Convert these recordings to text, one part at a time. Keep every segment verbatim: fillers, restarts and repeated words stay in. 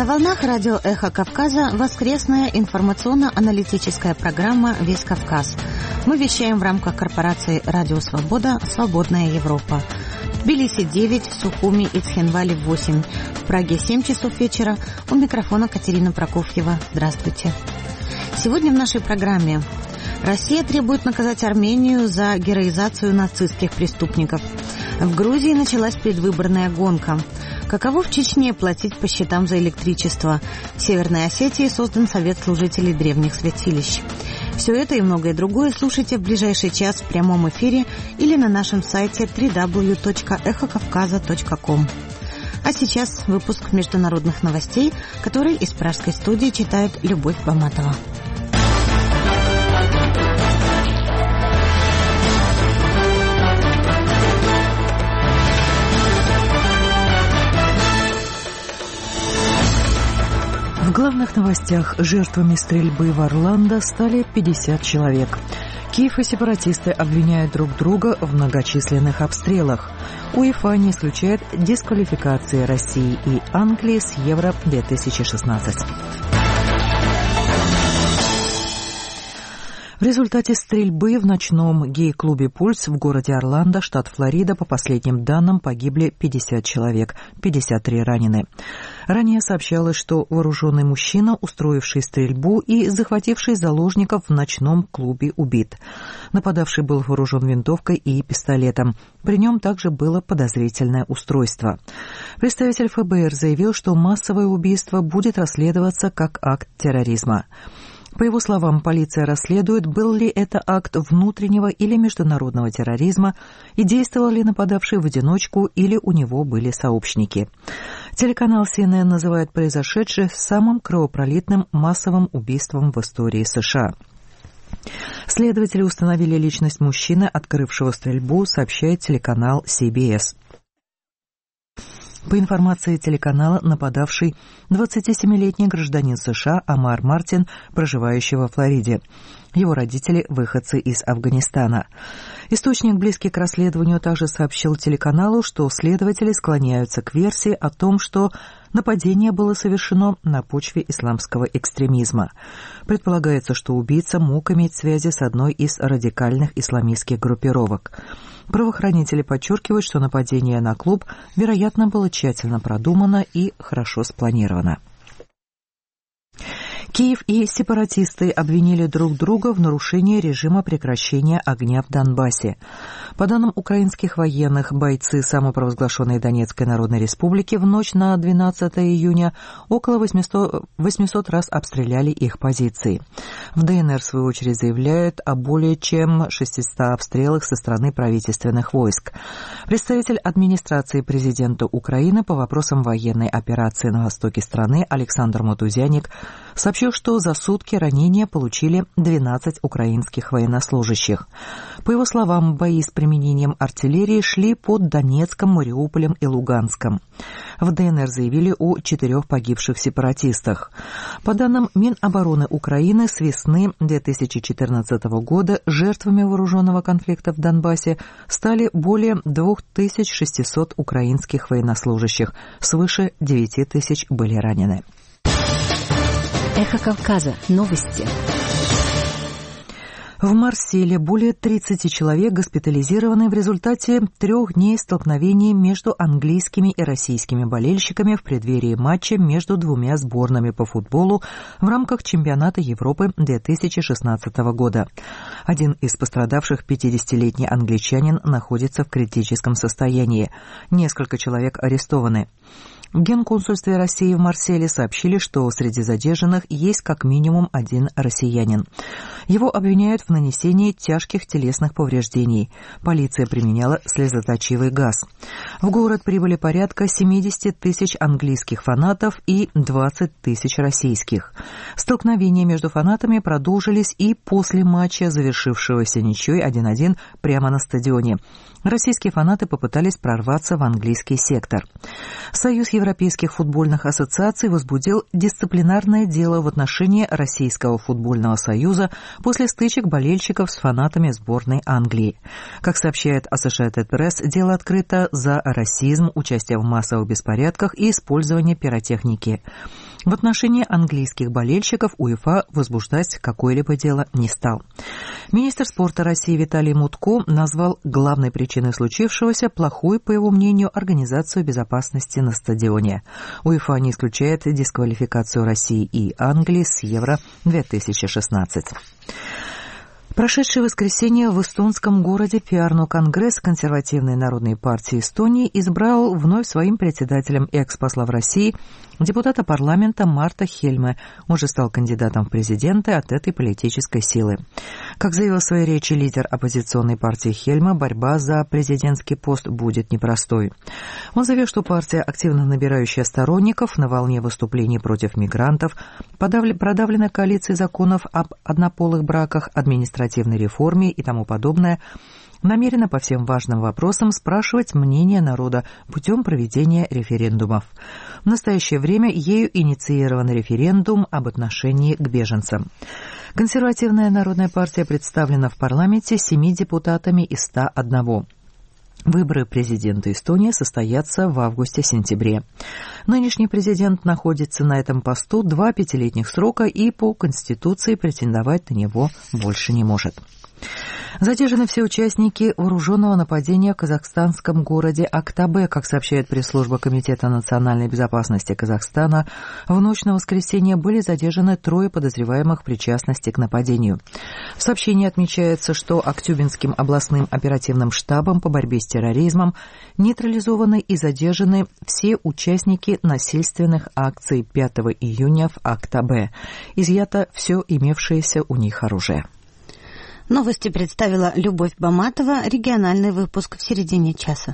волнах радио «Эхо Кавказа» воскресная информационно-аналитическая программа «Весь Кавказ». Мы вещаем в рамках корпорации «Радио Свобода. Свободная Европа». В Тбилиси девять, в Сухуми и Цхинвале восемь, в Праге семь часов вечера. У микрофона Катерина Прокофьева. Здравствуйте. Сегодня в нашей программе: Россия требует наказать Армению за героизацию нацистских преступников. В Грузии началась предвыборная гонка. Каково в Чечне платить по счетам за электричество? В Северной Осетии создан Совет служителей древних святилищ. Все это и многое другое слушайте в ближайший час в прямом эфире или на нашем сайте дабл ю дабл ю дабл ю точка эхо кавказа точка ком. А сейчас выпуск международных новостей, который из пражской студии читает Любовь Баматова. В главных новостях: жертвами стрельбы в Орландо стали пятьдесят человек. Киев и сепаратисты обвиняют друг друга в многочисленных обстрелах. УЕФА не исключает дисквалификации России и Англии с Евро две тысячи шестнадцать. В результате стрельбы в ночном гей-клубе «Пульс» в городе Орландо, штат Флорида, по последним данным, погибли пятьдесят человек, пятьдесят три ранены. Ранее сообщалось, что вооруженный мужчина, устроивший стрельбу и захвативший заложников в ночном клубе, убит. Нападавший был вооружен винтовкой и пистолетом. При нем также было подозрительное устройство. Представитель эф бэ эр заявил, что массовое убийство будет расследоваться как акт терроризма. По его словам, полиция расследует, был ли это акт внутреннего или международного терроризма и действовал ли нападавший в одиночку или у него были сообщники. Телеканал си эн эн называет произошедшее самым кровопролитным массовым убийством в истории США. Следователи установили личность мужчины, открывшего стрельбу, сообщает телеканал си би эс. По информации телеканала, нападавший двадцатисемилетний гражданин США Амар Мартин, проживающий во Флориде. Его родители – выходцы из Афганистана. Источник, близкий к расследованию, также сообщил телеканалу, что следователи склоняются к версии о том, что нападение было совершено на почве исламского экстремизма. Предполагается, что убийца мог иметь связи с одной из радикальных исламистских группировок. Правоохранители подчеркивают, что нападение на клуб, вероятно, было тщательно продумано и хорошо спланировано. Киев и сепаратисты обвинили друг друга в нарушении режима прекращения огня в Донбассе. По данным украинских военных, бойцы самопровозглашенной Донецкой Народной Республики в ночь на двенадцатое июня около восьмисот раз обстреляли их позиции. В дэ эн эр, в свою очередь, заявляют о более чем шестистах обстрелах со стороны правительственных войск. Представитель администрации президента Украины по вопросам военной операции на востоке страны Александр Матузяник сообщил, что за сутки ранения получили двенадцать украинских военнослужащих. По его словам, бои с применением артиллерии шли под Донецком, Мариуполем и Луганском. В дэ эн эр заявили о четырех погибших сепаратистах. По данным Минобороны Украины, с весны две тысячи четырнадцатого года жертвами вооруженного конфликта в Донбассе стали более две тысячи шестьсот украинских военнослужащих, свыше девять тысяч были ранены. Эхо Кавказа. Новости. В Марселе более тридцати человек госпитализированы в результате трех дней столкновений между английскими и российскими болельщиками в преддверии матча между двумя сборными по футболу в рамках чемпионата Европы две тысячи шестнадцатого года. Один из пострадавших, пятидесятилетний англичанин, находится в критическом состоянии. Несколько человек арестованы. В Генконсульстве России в Марселе сообщили, что среди задержанных есть как минимум один россиянин. Его обвиняют в нанесении тяжких телесных повреждений. Полиция применяла слезоточивый газ. В город прибыли порядка семьдесят тысяч английских фанатов и двадцать тысяч российских. Столкновения между фанатами продолжились и после матча, завершившегося ничьей один один прямо на стадионе. Российские фанаты попытались прорваться в английский сектор. Союз Европейских футбольных ассоциаций возбудил дисциплинарное дело в отношении Российского футбольного союза после стычек болельщиков с фанатами сборной Англии. Как сообщает Associated Press, дело открыто за расизм, участие в массовых беспорядках и использование пиротехники. В отношении английских болельщиков УЕФА возбуждать какое-либо дело не стал. Министр спорта России Виталий Мутко назвал главной причиной случившегося плохую, по его мнению, организацию безопасности на стадионе. УЕФА не исключает дисквалификацию России и Англии с Евро две тысячи шестнадцать. Прошедшее воскресенье в эстонском городе Пиарну Конгресс консервативной народной партии Эстонии избрал вновь своим председателем экс-посла в России депутата парламента Марта Хельме. Он же стал кандидатом в президенты от этой политической силы. Как заявил в своей речи лидер оппозиционной партии Хельме, борьба за президентский пост будет непростой. Он заявил, что партия, активно набирающая сторонников на волне выступлений против мигрантов, продавлена коалицией законов об однополых браках, административной реформе и тому подобное, намерена по всем важным вопросам спрашивать мнение народа путем проведения референдумов. В настоящее время ею инициирован референдум об отношении к беженцам. Консервативная народная партия представлена в парламенте семи депутатами из ста одного. Выборы президента Эстонии состоятся в августе-сентябре. Нынешний президент находится на этом посту два пятилетних срока и по Конституции претендовать на него больше не может. Задержаны все участники вооруженного нападения в казахстанском городе Актабе. Как сообщает пресс-служба Комитета национальной безопасности Казахстана, в ночь на воскресенье были задержаны трое подозреваемых в причастности к нападению. В сообщении отмечается, что Актюбинским областным оперативным штабом по борьбе с терроризмом нейтрализованы и задержаны все участники насильственных акций пятого июня в Актабе. Изъято все имевшееся у них оружие. Новости представила Любовь Баматова. Региональный выпуск в середине часа.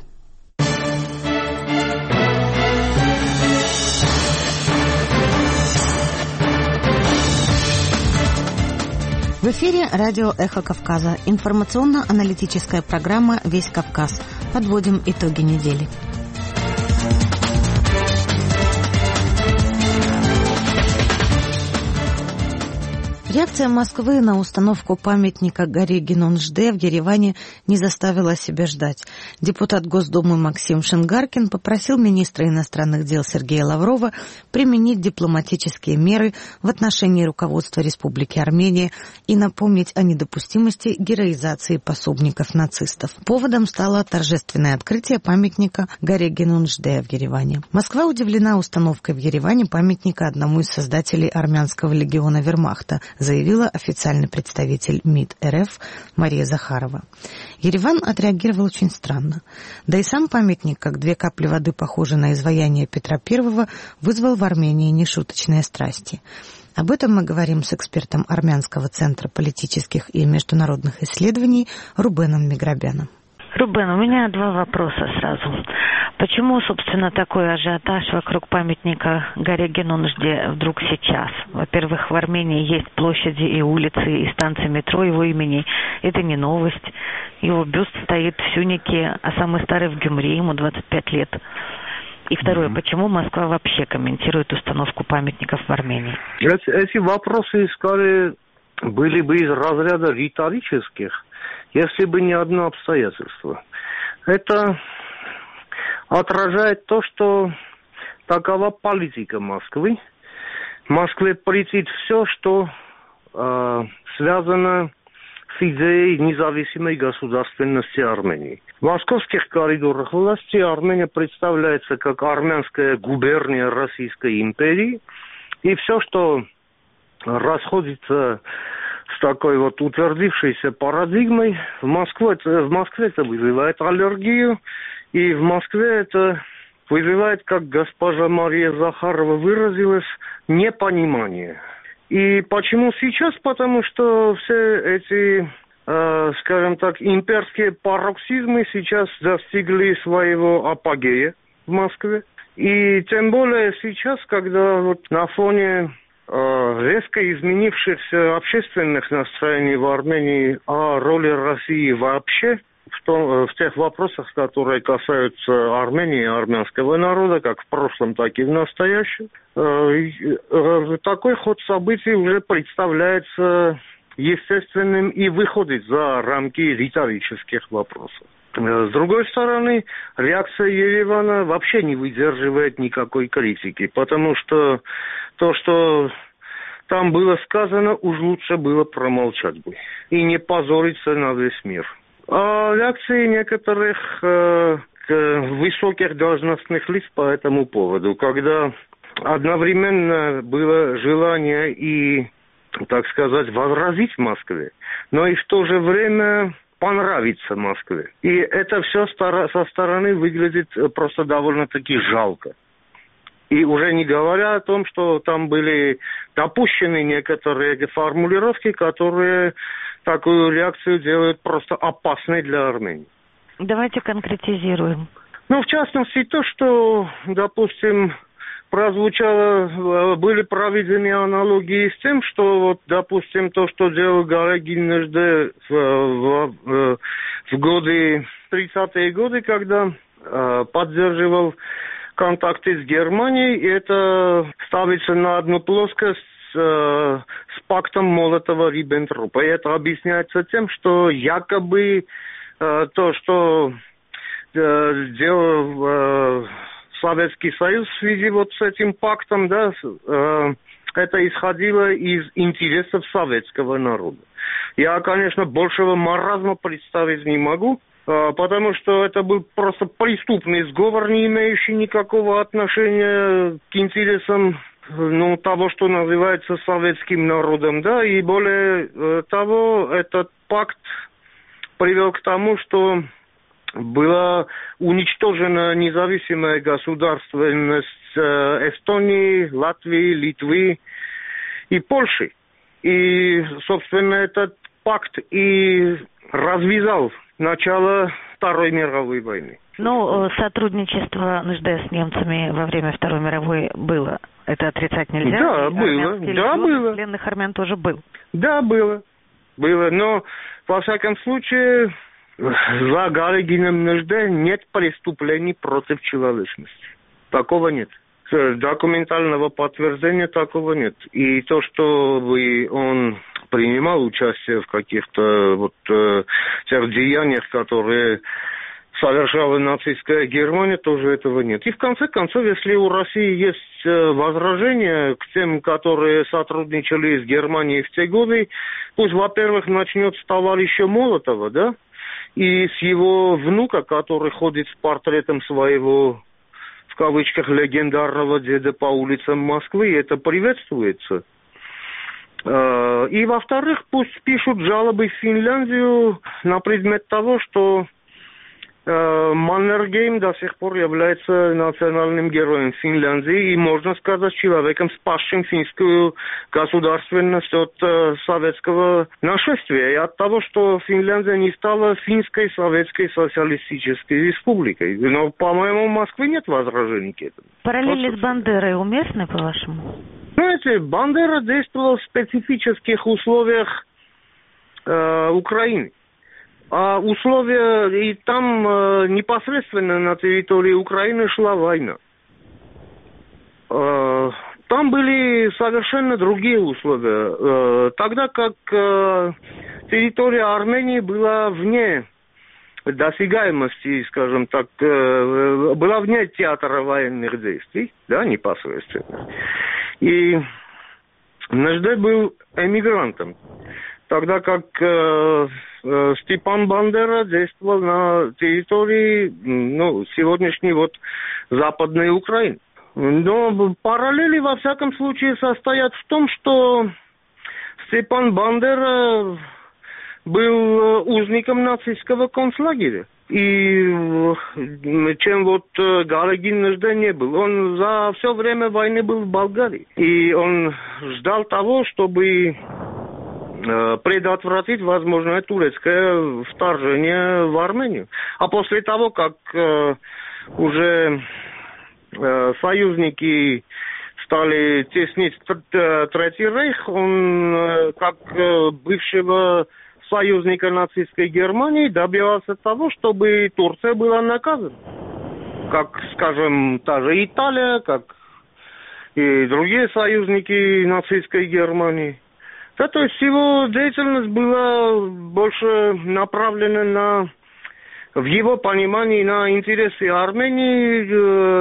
В эфире радио «Эхо Кавказа». Информационно-аналитическая программа «Весь Кавказ». Подводим итоги недели. Реакция Москвы на установку памятника горе Генунжде в Ереване не заставила себя ждать. Депутат Госдумы Максим Шингаркин попросил министра иностранных дел Сергея Лаврова применить дипломатические меры в отношении руководства Республики Армения и напомнить о недопустимости героизации пособников нацистов. Поводом стало торжественное открытие памятника горе Генунжде в Ереване. Москва удивлена установкой в Ереване памятника одному из создателей армянского легиона Вермахта, заявила официальный представитель МИД РФ Мария Захарова. Ереван отреагировал очень странно. Да и сам памятник, как две капли воды, похожий на изваяние Петра Первого, вызвал в Армении нешуточные страсти. Об этом мы говорим с экспертом Армянского центра политических и международных исследований Рубеном Миграбяном. Рубен, у меня два вопроса сразу. Почему, собственно, такой ажиотаж вокруг памятника горе Генунжде вдруг сейчас? Во-первых, в Армении есть площади и улицы, и станции метро его имени. Это не новость. Его бюст стоит в Сюнике, а самый старый в Гюмри, ему двадцать пять лет. И второе, mm-hmm. почему Москва вообще комментирует установку памятников в Армении? Эти, эти вопросы, скорее, были бы из разряда риторических, если бы не одно обстоятельство. Это отражает то, что такова политика Москвы. Москве претит все, что э, связано с идеей независимой государственности Армении. В московских коридорах власти Армения представляется как армянская губерния Российской империи. И все, что расходится с такой вот утвердившейся парадигмой, в Москве это, в Москве это вызывает аллергию. И в Москве это вызывает, как госпожа Мария Захарова выразилась, непонимание. И почему сейчас? Потому что все эти, э, скажем так, имперские пароксизмы сейчас достигли своего апогея в Москве. И тем более сейчас, когда вот на фоне э, резко изменившихся общественных настроений в Армении о роли России вообще, В, том, в тех вопросах, которые касаются Армении и армянского народа, как в прошлом, так и в настоящем, такой ход событий уже представляется естественным и выходит за рамки риторических вопросов. С другой стороны, реакция Еревана вообще не выдерживает никакой критики, потому что то, что там было сказано, уж лучше было промолчать бы и не позориться на весь мир. А реакции некоторых э, высоких должностных лиц по этому поводу, когда одновременно было желание и, так сказать, возразить Москве, но и в то же время понравиться Москве. И это все со стороны выглядит просто довольно-таки жалко. И уже не говоря о том, что там были допущены некоторые формулировки, которые такую реакцию делают просто опасной для Армении. Давайте конкретизируем. Ну, в частности, то, что, допустим, прозвучало, были проведены аналогии с тем, что, вот, допустим, то, что делал Гарегин Нежде в, в, в, в годы, тридцатые годы, когда э, поддерживал контакты с Германией, и это ставится на одну плоскость с, э, с пактом Молотова-Риббентропа. И это объясняется тем, что якобы э, то, что э, делал э, Советский Союз в связи вот с этим пактом, да, э, это исходило из интересов советского народа. Я, конечно, большего маразма представить не могу, потому что это был просто преступный сговор, не имеющий никакого отношения к интересам, ну, того, что называется советским народом, да, и более того, этот пакт привел к тому, что была уничтожена независимая государственность Эстонии, Латвии, Литвы и Польши. И, собственно, этот пакт и развязал начало Второй мировой войны. Ну, сотрудничество Нежде с немцами во время Второй мировой было. Это отрицать нельзя? Да, было. Да, было. Пленных армян тоже был. Да, было. Было. Но, во всяком случае, за Гарегином Нежде нет преступлений против человечности. Такого нет. Документального подтверждения такого нет. И то, что он принимал участие в каких-то вот э, тех деяниях, которые совершала нацистская Германия, тоже этого нет. И в конце концов, если у России есть э, возражения к тем, которые сотрудничали с Германией в те годы, пусть, во-первых, начнет с товарища Молотова, да, и с его внука, который ходит с портретом своего, в кавычках, легендарного деда по улицам Москвы, и это приветствуется. И, во-вторых, пусть пишут жалобы в Финляндию на предмет того, что э, Маннергейм до сих пор является национальным героем Финляндии и, можно сказать, человеком, спасшим финскую государственность от э, советского нашествия и от того, что Финляндия не стала финской советской социалистической республикой. Но, по-моему, в Москве нет возражений к этому. Параллели вот, с Бандерой уместны, по-вашему? Знаете, Бандера действовал в специфических условиях э, Украины. А условия, и там э, непосредственно на территории Украины шла война. Э, там были совершенно другие условия. Э, тогда как э, территория Армении была вне досягаемости, скажем так, э, была вне театра военных действий, да, непосредственно. И Нежде был эмигрантом, тогда как э, э, Степан Бандера действовал на территории, ну, сегодняшней вот Западной Украины. Но параллели, во всяком случае, состоят в том, что Степан Бандера был узником нацистского концлагеря. И чем вот Гарегин Нежде не был. Он за все время войны был в Болгарии. И он ждал того, чтобы э, предотвратить возможное турецкое вторжение в Армению. А после того, как э, уже э, союзники стали теснить Третий рейх, он, э, как э, бывшего союзника нацистской Германии, добивался того, чтобы Турция была наказана. Как, скажем, та же Италия, как и другие союзники нацистской Германии. Да, то есть его деятельность была больше направлена на, в его понимании, на интересы Армении,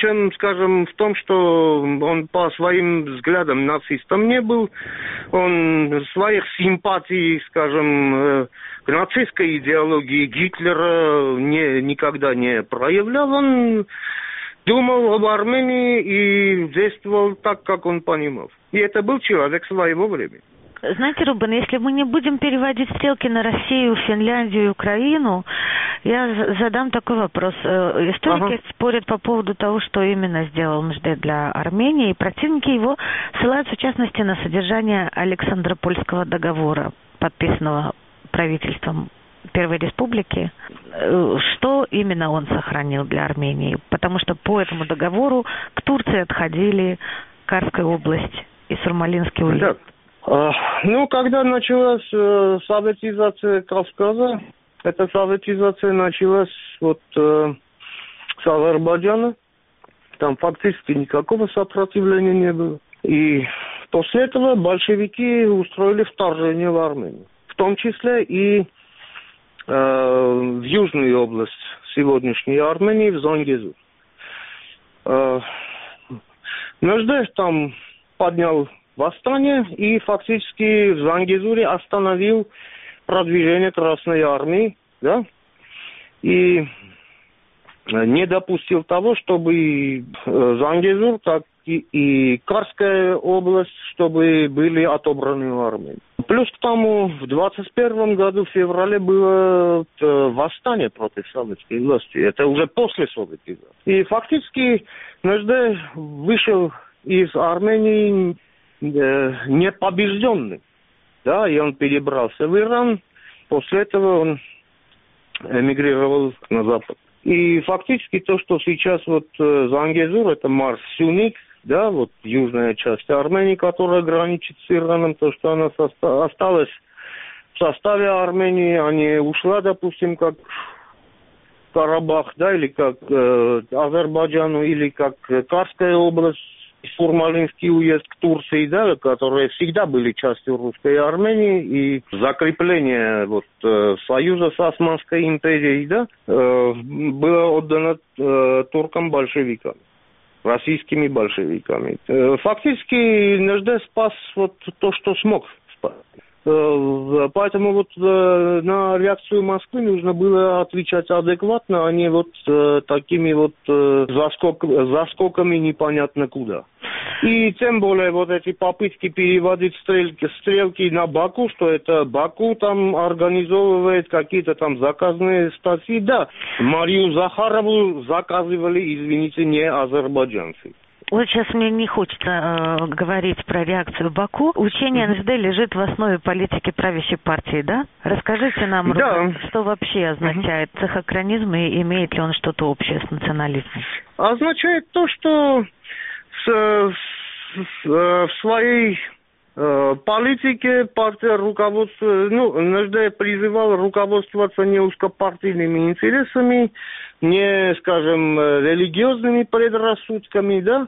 чем, скажем, в том, что он по своим взглядам нацистом не был. Он своих симпатий, скажем, к нацистской идеологии Гитлера не, никогда не проявлял. Он думал об Армении и действовал так, как он понимал. И это был человек своего времени. Знаете, Рубен, если мы не будем переводить стрелки на Россию, Финляндию и Украину, я задам такой вопрос. Историки ага. спорят по поводу того, что именно сделал Мжде для Армении, и противники его ссылаются, в частности, на содержание Александропольского договора, подписанного правительством Первой Республики. Что именно он сохранил для Армении? Потому что по этому договору к Турции отходили Карская область и Сурмалинский уезд. Да. Ну, когда началась э, советизация Кавказа, эта советизация началась вот э, с Азербайджана. Там фактически никакого сопротивления не было. И после этого большевики устроили вторжение в Армению. В том числе и э, в южную область сегодняшней Армении, в Зангезур. Э, Мжде там поднял восстание и фактически в Зангезуре остановил продвижение Красной Армии, да, и не допустил того, чтобы Зангезур, так и, и Карская область, чтобы были отобраны у Армении. Плюс к тому, в двадцать первом году, в феврале, было восстание против советской власти. Это уже после советизации. И фактически Мжде вышел из Армении непобежденный, да, и он перебрался в Иран, после этого он эмигрировал на Запад. И фактически то, что сейчас вот Зангезур, это Марс-Сюник, да, вот южная часть Армении, которая граничит с Ираном, то, что она соста- осталась в составе Армении, а не ушла, допустим, как Карабах, да, или как э, Азербайджану, или как Карская область, Сурмалинский уезд к Турции, да, которые всегда были частью русской Армении, и закрепление вот, э, союза с Османской империей, да, э, было отдано э, туркам-большевикам, российскими большевиками. Э, фактически Мжде спас вот то, что смог спасти. Э, поэтому вот э, на реакцию Москвы нужно было отвечать адекватно, а не вот э, такими вот э, заскок, заскоками непонятно куда. И тем более вот эти попытки переводить стрелки, стрелки на Баку, что это Баку там организовывает какие-то там заказные статьи. Да, Марию Захарову заказывали, извините, не азербайджанцы. Вот сейчас мне не хочется э, говорить про реакцию Баку. Учение Мжде лежит в основе политики правящей партии, да? Расскажите нам, да. Рубен, что вообще означает цехокранизм и имеет ли он что-то общее с национализмом? Означает то, что с, с, с, в своей э, политике партия руководство, ну, Мжде призывал руководствоваться не узкопартийными интересами, не, скажем, религиозными предрассудками, да,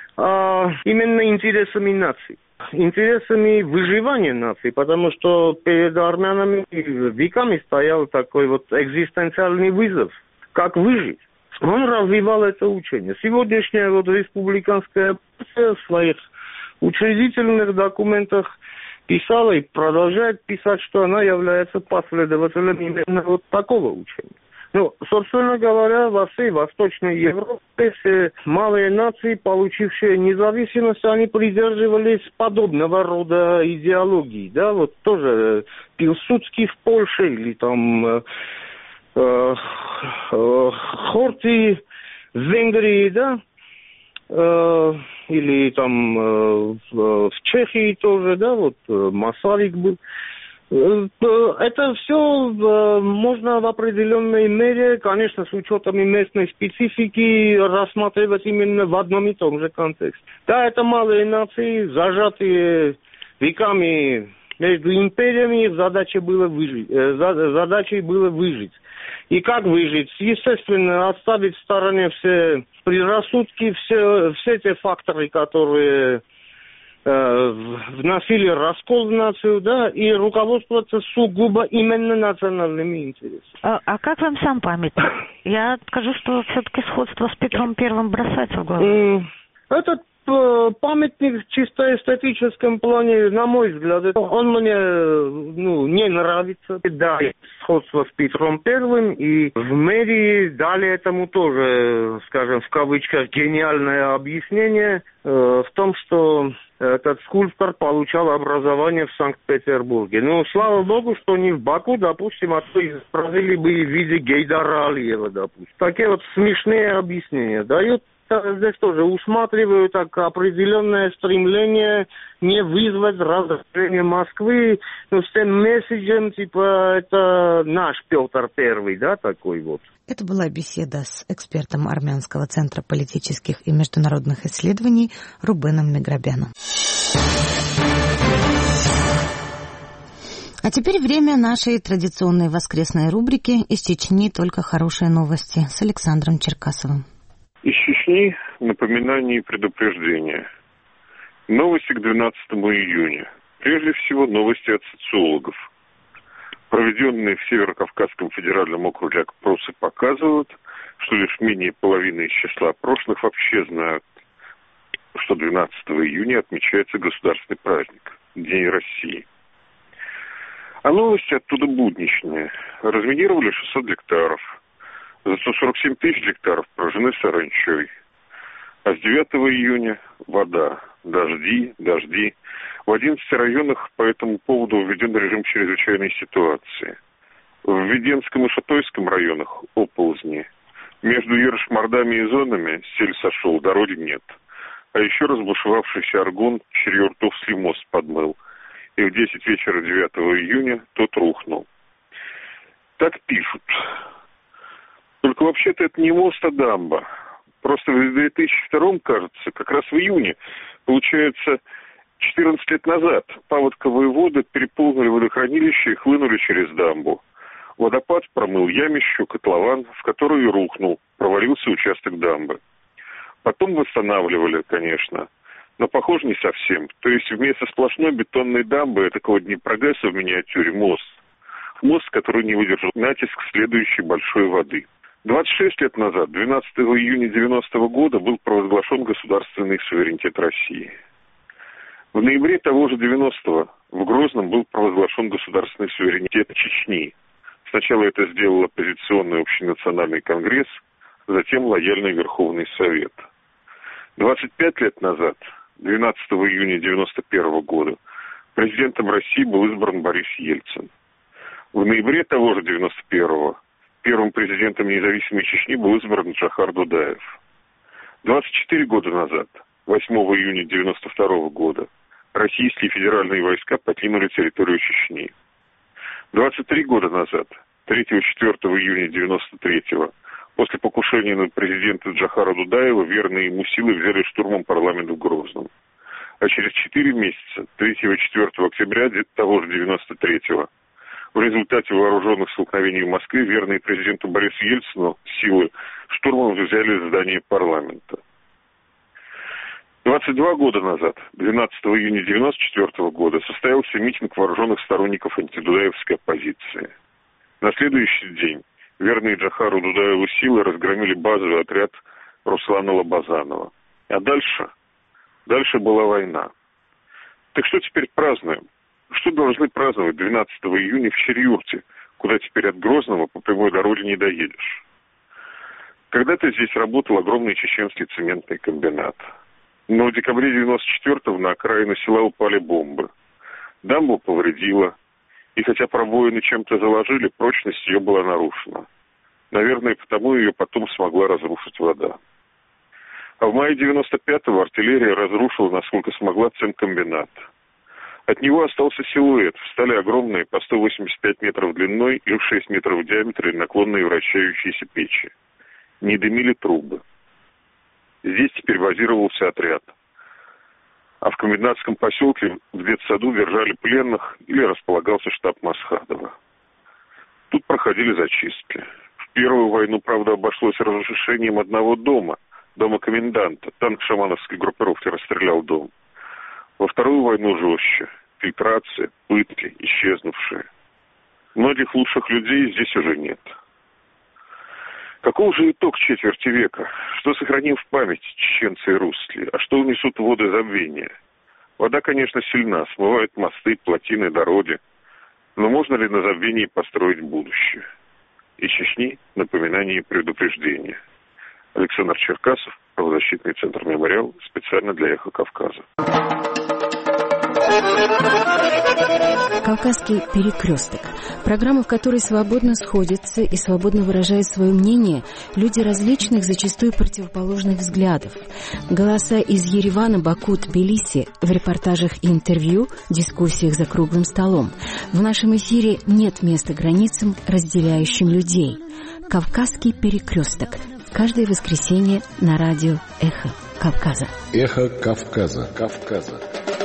а именно интересами нации, интересами выживания нации, потому что перед армянами веками стоял такой вот экзистенциальный вызов, как выжить. Он развивал это учение. Сегодняшняя вот республиканская партия в своих учредительных документах писала и продолжает писать, что она является последователем именно вот такого учения. Ну, собственно говоря, во всей Восточной Европе все малые нации, получившие независимость, они придерживались подобного рода идеологии, да, вот тоже Пилсудский в Польше или там э, э, э, Хорти в Венгрии, да, э, или там э, в Чехии тоже, да, вот Масарик был. Это все можно в определенной мере, конечно, с учетом местной специфики, рассматривать именно в одном и том же контексте. Да, это малые нации, зажатые веками между империями, задача была выжить, задачей было выжить. И как выжить? Естественно, оставить в стороне все предрассудки, все, все те факторы, которые вносили раскол в нацию, да, и руководствоваться сугубо именно национальными интересами. А, а как вам сам памятник? Я скажу, что все-таки сходство с Петром Первым бросается в глаза. Этот памятник в чисто эстетическом плане, на мой взгляд, он мне ну, не нравится. Да, сходство с Петром Первым, и в мэрии дали этому тоже, скажем, в кавычках, гениальное объяснение э, в том, что этот скульптор получал образование в Санкт-Петербурге. Ну, слава богу, что не в Баку, допустим, а то изобразили бы в виде Гейдара Алиева, допустим. Такие вот смешные объяснения дают. Здесь тоже усматриваю так определенное стремление не вызвать раздражение Москвы, ну, с тем месседжем, типа, это наш Петр Первый, да, такой вот. Это была беседа с экспертом Армянского центра политических и международных исследований Рубеном Миграбяном. А теперь время нашей традиционной воскресной рубрики «Из Чечни только хорошие новости» с Александром Черкасовым. Из Чечни напоминание и предупреждение. Новости к двенадцатому июня. Прежде всего, новости от социологов. Проведенные в Северо-Кавказском федеральном округе опросы показывают, что лишь менее половины из числа опрошенных вообще знают, что двенадцатого июня отмечается государственный праздник – День России. А новости оттуда будничные. Разминировали шестьсот гектаров. За сто сорок семь тысяч гектаров поражены саранчой. А с девятого июня вода, дожди, дожди. В одиннадцати районах по этому поводу введен режим чрезвычайной ситуации. В Веденском и Шатойском районах оползни. Между Ерш-Мордами и Зонами сель сошел, дороги нет. А еще разбушевавшийся Аргун Черьюртовский мост подмыл. И в десять вечера девятого июня тот рухнул. Так пишут. Только вообще-то это не мост, а дамба. Просто в две тысячи втором, кажется, как раз в июне, получается, четырнадцать лет назад паводковые воды переполнили водохранилище и хлынули через дамбу. Водопад промыл ямищу, котлован, в который и рухнул, провалился участок дамбы. Потом восстанавливали, конечно, но, похоже, не совсем. То есть вместо сплошной бетонной дамбы, такого Днепрогэса в миниатюре, мост. Мост, который не выдержал натиск следующей большой воды. двадцать шесть лет назад, двенадцатого июня девяностого года, был провозглашен государственный суверенитет России. В ноябре того же девяностого в Грозном был провозглашен государственный суверенитет Чечни. Сначала это сделал оппозиционный общенациональный конгресс, затем лояльный Верховный Совет. двадцать пять лет назад, двенадцатого июня девяносто первого года, президентом России был избран Борис Ельцин. В ноябре того же девяносто первого первым президентом независимой Чечни был избран Джохар Дудаев. двадцать четыре года назад, восьмого июня девяносто второго года, российские федеральные войска покинули территорию Чечни. двадцать три года назад, третьего-четвёртого июня девяносто третьего, после покушения на президента Джохара Дудаева, верные ему силы взяли штурмом парламент в Грозном. А через четыре месяца, третьего-четвёртого октября того же девяносто третьего, в результате вооруженных столкновений в Москве верные президенту Борису Ельцину силы штурмом взяли здание парламента. двадцать два года назад, двенадцатого июня девяносто четвёртого года, состоялся митинг вооруженных сторонников антидудаевской оппозиции. На следующий день верные Джохару Дудаеву силы разгромили базовый отряд Руслана Лобазанова. А дальше? Дальше была война. Так что теперь празднуем? Что должны праздновать двенадцатого июня в Черьюрте, куда теперь от Грозного по прямой дороге не доедешь? Когда-то здесь работал огромный чеченский цементный комбинат. Но в декабре девяносто четвёртого на окраину села упали бомбы. Дамбу повредило, и хотя пробоины чем-то заложили, прочность ее была нарушена. Наверное, потому ее потом смогла разрушить вода. А в мае девяносто пятого артиллерия разрушила, насколько смогла, цемкомбинат. От него остался силуэт. Встали огромные, по сто восемьдесят пять метров длиной и в шесть метров в диаметре наклонные вращающиеся печи. Не дымили трубы. Здесь теперь базировался отряд. А в комендантском поселке в детсаду держали пленных или располагался штаб Масхадова. Тут проходили зачистки. В первую войну, правда, обошлось разрушением одного дома, дома коменданта. Танк шамановской группировки расстрелял дом. Во Вторую войну жестче. Фильтрация, пытки, исчезнувшие. Многих лучших людей здесь уже нет. Каков же итог четверти века? Что сохраним в памяти чеченцы и русские? А что унесут воды забвения? Вода, конечно, сильна, смывает мосты, плотины, дороги. Но можно ли на забвении построить будущее? И Чечни напоминание и предупреждение. Александр Черкасов, правозащитный центр «Мемориал», специально для «Эхо Кавказа». «Кавказский перекресток» – программа, в которой свободно сходятся и свободно выражают свое мнение люди различных, зачастую противоположных взглядов. Голоса из Еревана, Баку, Тбилиси в репортажах и интервью, дискуссиях за круглым столом. В нашем эфире нет места границам, разделяющим людей. «Кавказский перекресток» – каждое воскресенье на радио «Эхо Кавказа». «Эхо Кавказа». Кавказа.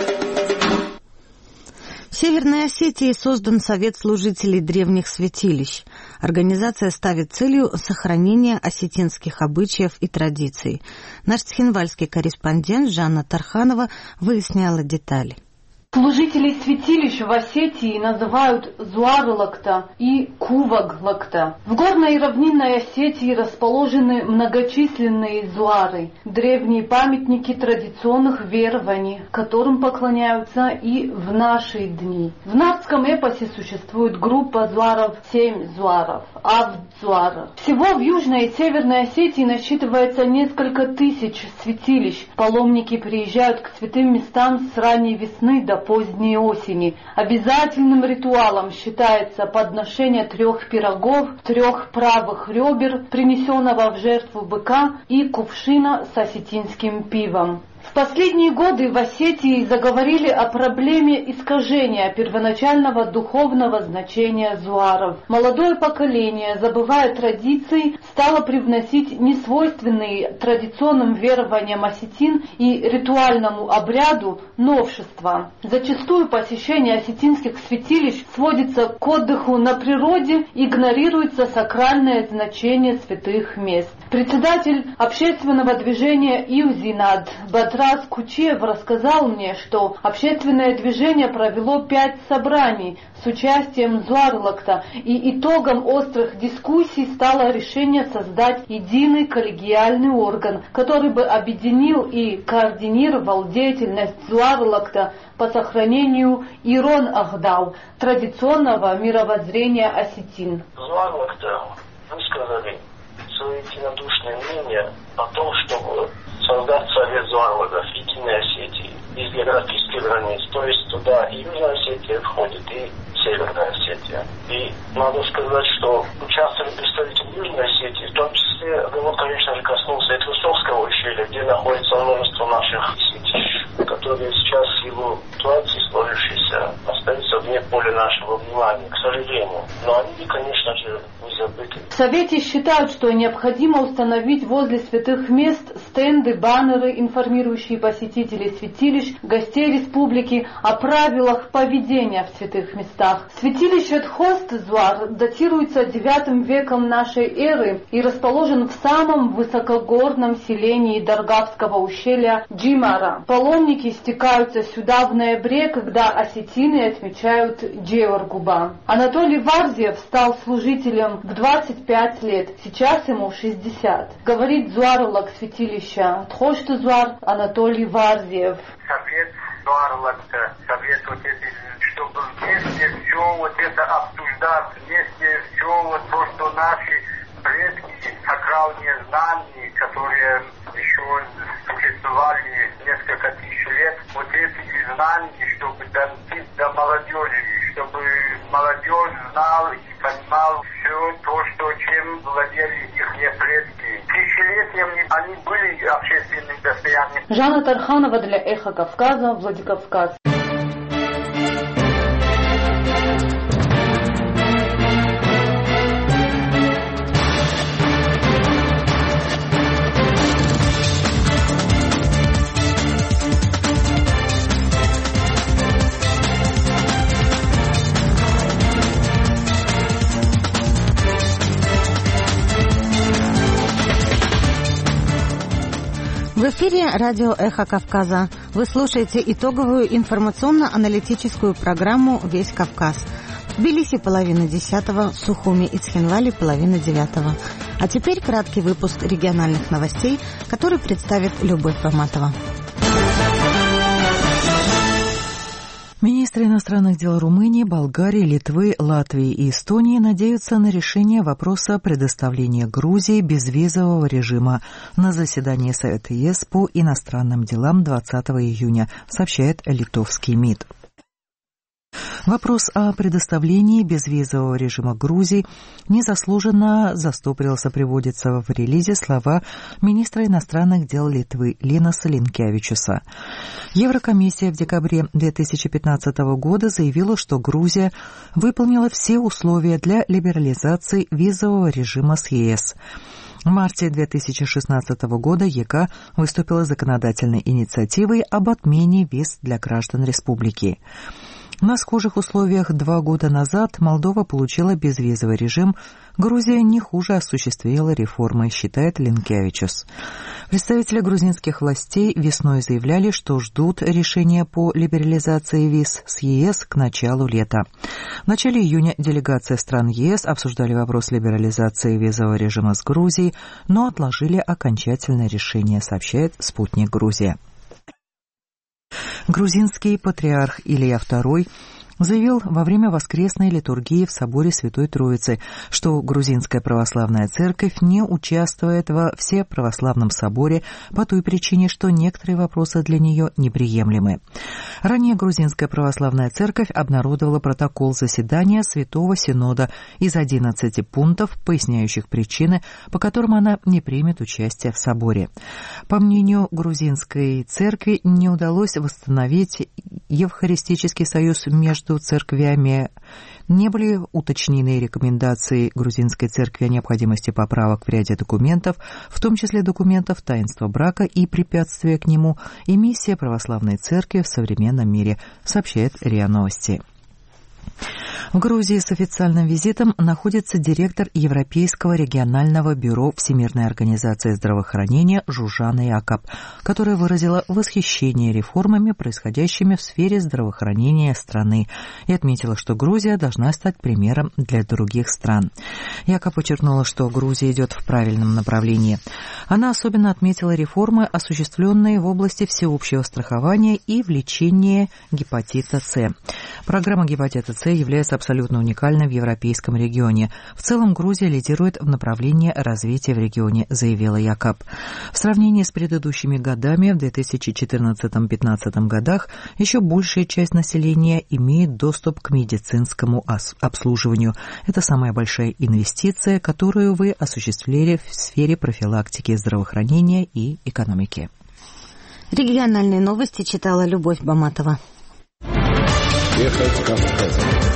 В Северной Осетии создан Совет служителей древних святилищ. Организация ставит целью сохранение осетинских обычаев и традиций. Наш цхинвальский корреспондент Жанна Тарханова выясняла детали. Служителей святилищ в Осетии называют Зуар-Лакта и Куваг-Лакта. В горной и равнинной Осетии расположены многочисленные зуары, древние памятники традиционных верований, которым поклоняются и в наши дни. В нардском эпосе существует группа зуаров семь зуаров, авт-зуаров. Всего в Южной и Северной Осетии насчитывается несколько тысяч святилищ. Паломники приезжают к святым местам с ранней весны до поздней осени. Обязательным ритуалом считается подношение трех пирогов, трех правых ребер, принесенного в жертву быка, и кувшина с осетинским пивом. В последние годы в Осетии заговорили о проблеме искажения первоначального духовного значения зуаров. Молодое поколение, забывая традиции, стало привносить несвойственные традиционным верованиям осетин и ритуальному обряду новшества. Зачастую посещение осетинских святилищ сводится к отдыху на природе, игнорируется сакральное значение святых мест. Председатель общественного движения Иузинад Батрас Кучев рассказал мне, что общественное движение провело пять собраний с участием Зуар-Лакта, и итогом острых дискуссий стало решение создать единый коллегиальный орган, который бы объединил и координировал деятельность Зуар-Лакта по сохранению Ирон-Ахдау, традиционного мировоззрения осетин. Зуар-Лакта высказали свое единодушное мнение о том, чтобы создать Совет Зуар-Лакта в Единой Осетии из географических границ, то есть туда и Южная Осетия входит, и Северная Осетия. И надо сказать, что участвовали представители Южной Осетии, в том числе, он, конечно же, коснулся этого Совского ущелья, где находится множество наших святилищ, которые сейчас в силу ситуации сложившейся остаются вне поля нашего внимания, к сожалению. Но они, конечно же, не забыты. В Совете считают, что необходимо установить возле святых мест стенды, баннеры, информирующие посетителей святилищ, гостей республики о правилах поведения в святых местах. Святилище Тхост-Зуар датируется девятым веком нашей эры и расположен в самом высокогорном селении Даргавского ущелья Джимара. Паломники стекаются сюда в ноябре, когда осетины отмечают Джеоргуба. Анатолий Варзиев стал служителем в двадцать пять лет, сейчас ему шестьдесят. Говорит Зуар-Лак святилища Тхост-Зуар Анатолий Варзиев. Совет Зуар-Лакта, совет вот это, чтобы вместе все вот это обсуждать, вместе все вот то, что наши предки, сакральные знания, которые еще существовали несколько тысяч лет, вот эти знания, чтобы донести до молодежи, чтобы молодежь знала и понимала все то, что чем владели их предки. Тысячелетиями они были общественными достоянием. Жанна Тарханова для «Эхо Кавказа», Владикавказ. В эфире радио «Эхо Кавказа». Вы слушаете итоговую информационно-аналитическую программу «Весь Кавказ». В Тбилиси половина десятого, в Сухуми и Цхинвали половина девятого. А теперь краткий выпуск региональных новостей, который представит Любовь Баматова. Министры иностранных дел Румынии, Болгарии, Литвы, Латвии и Эстонии надеются на решение вопроса предоставления Грузии безвизового режима на заседании Совета ЕС по иностранным делам двадцатого июня, сообщает литовский МИД. Вопрос о предоставлении безвизового режима Грузии незаслуженно застопорился, приводится в релизе слова министра иностранных дел Литвы Линаса Линкевичуса. Еврокомиссия в декабре две тысячи пятнадцатого года заявила, что Грузия выполнила все условия для либерализации визового режима с ЕС. В марте две тысячи шестнадцатого года ЕК выступила законодательной инициативой об отмене виз для граждан республики. На схожих условиях два года назад Молдова получила безвизовый режим. Грузия не хуже осуществила реформы, считает Линкевичус. Представители грузинских властей весной заявляли, что ждут решения по либерализации виз с ЕС к началу лета. В начале июня делегация стран ЕС обсуждали вопрос либерализации визового режима с Грузией, но отложили окончательное решение, сообщает «Спутник Грузия». Грузинский патриарх Илья второй заявил во время воскресной литургии в соборе Святой Троицы, что Грузинская православная церковь не участвует во Всеправославном соборе по той причине, что некоторые вопросы для нее неприемлемы. Ранее Грузинская православная церковь обнародовала протокол заседания Святого Синода из одиннадцати пунктов, поясняющих причины, по которым она не примет участие в соборе. По мнению Грузинской церкви, не удалось восстановить Евхаристический союз между церквями, не были уточнены рекомендации Грузинской церкви о необходимости поправок в ряде документов, в том числе документов таинства брака и препятствия к нему, и миссия православной церкви в современном мире, сообщает РИА Новости. В Грузии с официальным визитом находится директор Европейского регионального бюро Всемирной организации здравоохранения Жужана Якоб, которая выразила восхищение реформами, происходящими в сфере здравоохранения страны, и отметила, что Грузия должна стать примером для других стран. Якоб подчеркнула, что Грузия идет в правильном направлении. Она особенно отметила реформы, осуществленные в области всеобщего страхования и в лечении гепатита С. Программа гепатита С является абсолютно уникальной в европейском регионе. В целом Грузия лидирует в направлении развития в регионе, заявила Якоб. В сравнении с предыдущими годами, в две тысячи четырнадцатом — две тысячи пятнадцатом годах, еще большая часть населения имеет доступ к медицинскому обслуживанию. Это самая большая инвестиция, которую вы осуществили в сфере профилактики, здравоохранения и экономики. Региональные новости читала Любовь Баматова. Эхо Кавказа.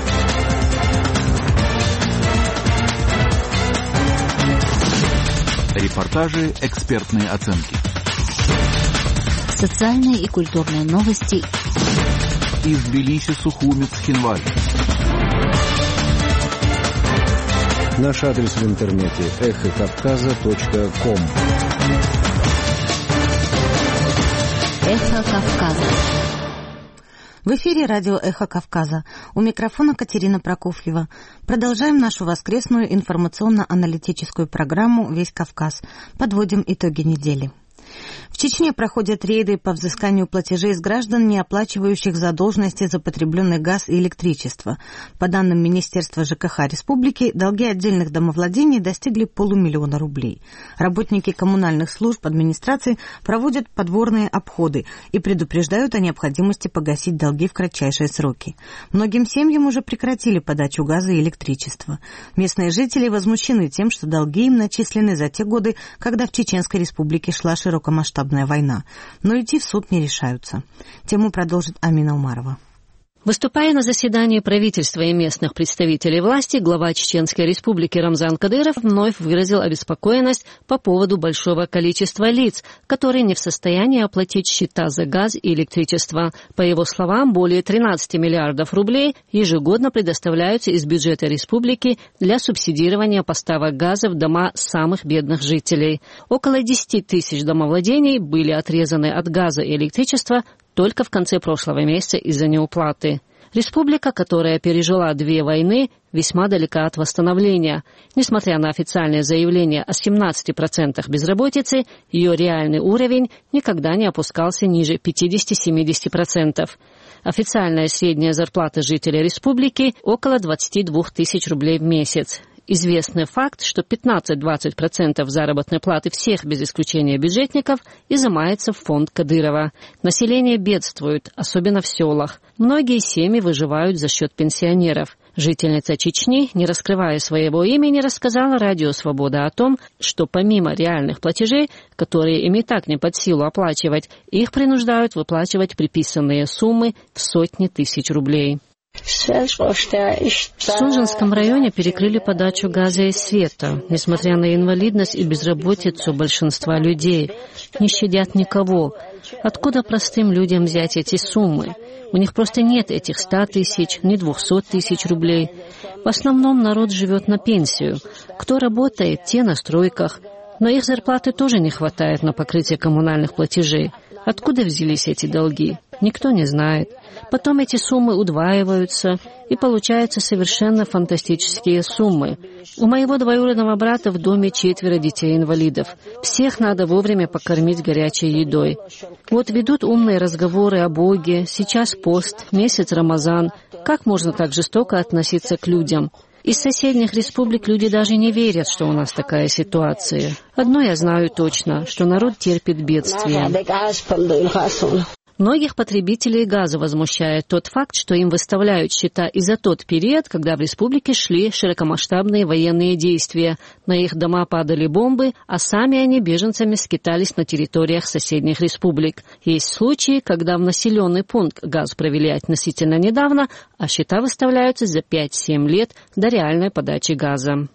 Репортажи, экспертные оценки. Социальные и культурные новости. Из Тбилиси, Сухуми, Цхинвали. Наш адрес в интернете эхо кавказа точка ком. Эхо Кавказа. В эфире радио «Эхо Кавказа». У микрофона Катерина Прокофьева. Продолжаем нашу воскресную информационно-аналитическую программу «Весь Кавказ». Подводим итоги недели. В Чечне проходят рейды по взысканию платежей с граждан, не оплачивающих задолженности за потребленный газ и электричество. По данным Министерства ЖКХ Республики, долги отдельных домовладений достигли полумиллиона рублей. Работники коммунальных служб администрации проводят подворные обходы и предупреждают о необходимости погасить долги в кратчайшие сроки. Многим семьям уже прекратили подачу газа и электричества. Местные жители возмущены тем, что долги им начислены за те годы, когда в Чеченской Республике шла широкомасштабная война, но идти в суд не решаются. Тему продолжит Амина Умарова. Выступая на заседании правительства и местных представителей власти, глава Чеченской Республики Рамзан Кадыров вновь выразил обеспокоенность по поводу большого количества лиц, которые не в состоянии оплатить счета за газ и электричество. По его словам, более тринадцати миллиардов рублей ежегодно предоставляются из бюджета республики для субсидирования поставок газа в дома самых бедных жителей. Около десяти тысяч домовладений были отрезаны от газа и электричества только в конце прошлого месяца из-за неуплаты. Республика, которая пережила две войны, весьма далека от восстановления. Несмотря на официальное заявление о семнадцати процентах безработицы, ее реальный уровень никогда не опускался ниже пятидесяти-семидесяти процентов. Официальная средняя зарплата жителей республики – около двадцати двух тысяч рублей в месяц. Известный факт, что пятнадцать-двадцать процентов заработной платы всех, без исключения бюджетников, изымается в фонд Кадырова. Население бедствует, особенно в селах. Многие семьи выживают за счет пенсионеров. Жительница Чечни, не раскрывая своего имени, рассказала Радио Свобода о том, что помимо реальных платежей, которые им и так не под силу оплачивать, их принуждают выплачивать приписанные суммы в сотни тысяч рублей. В Сунжинском районе перекрыли подачу газа и света. Несмотря на инвалидность и безработицу большинства людей, не щадят никого. Откуда простым людям взять эти суммы? У них просто нет этих ста тысяч, ни двухсот тысяч рублей. В основном народ живет на пенсию. Кто работает, те на стройках. Но их зарплаты тоже не хватает на покрытие коммунальных платежей. Откуда взялись эти долги? Никто не знает. Потом эти суммы удваиваются, и получаются совершенно фантастические суммы. У моего двоюродного брата в доме четверо детей-инвалидов. Всех надо вовремя покормить горячей едой. Вот ведут умные разговоры о Боге, сейчас пост, месяц Рамазан. Как можно так жестоко относиться к людям? Из соседних республик люди даже не верят, что у нас такая ситуация. Одно я знаю точно, что народ терпит бедствие. Многих потребителей газа возмущает тот факт, что им выставляют счета и за тот период, когда в республике шли широкомасштабные военные действия. На их дома падали бомбы, а сами они беженцами скитались на территориях соседних республик. Есть случаи, когда в населенный пункт газ провели относительно недавно, а счета выставляются за пять-семь лет до реальной подачи газа.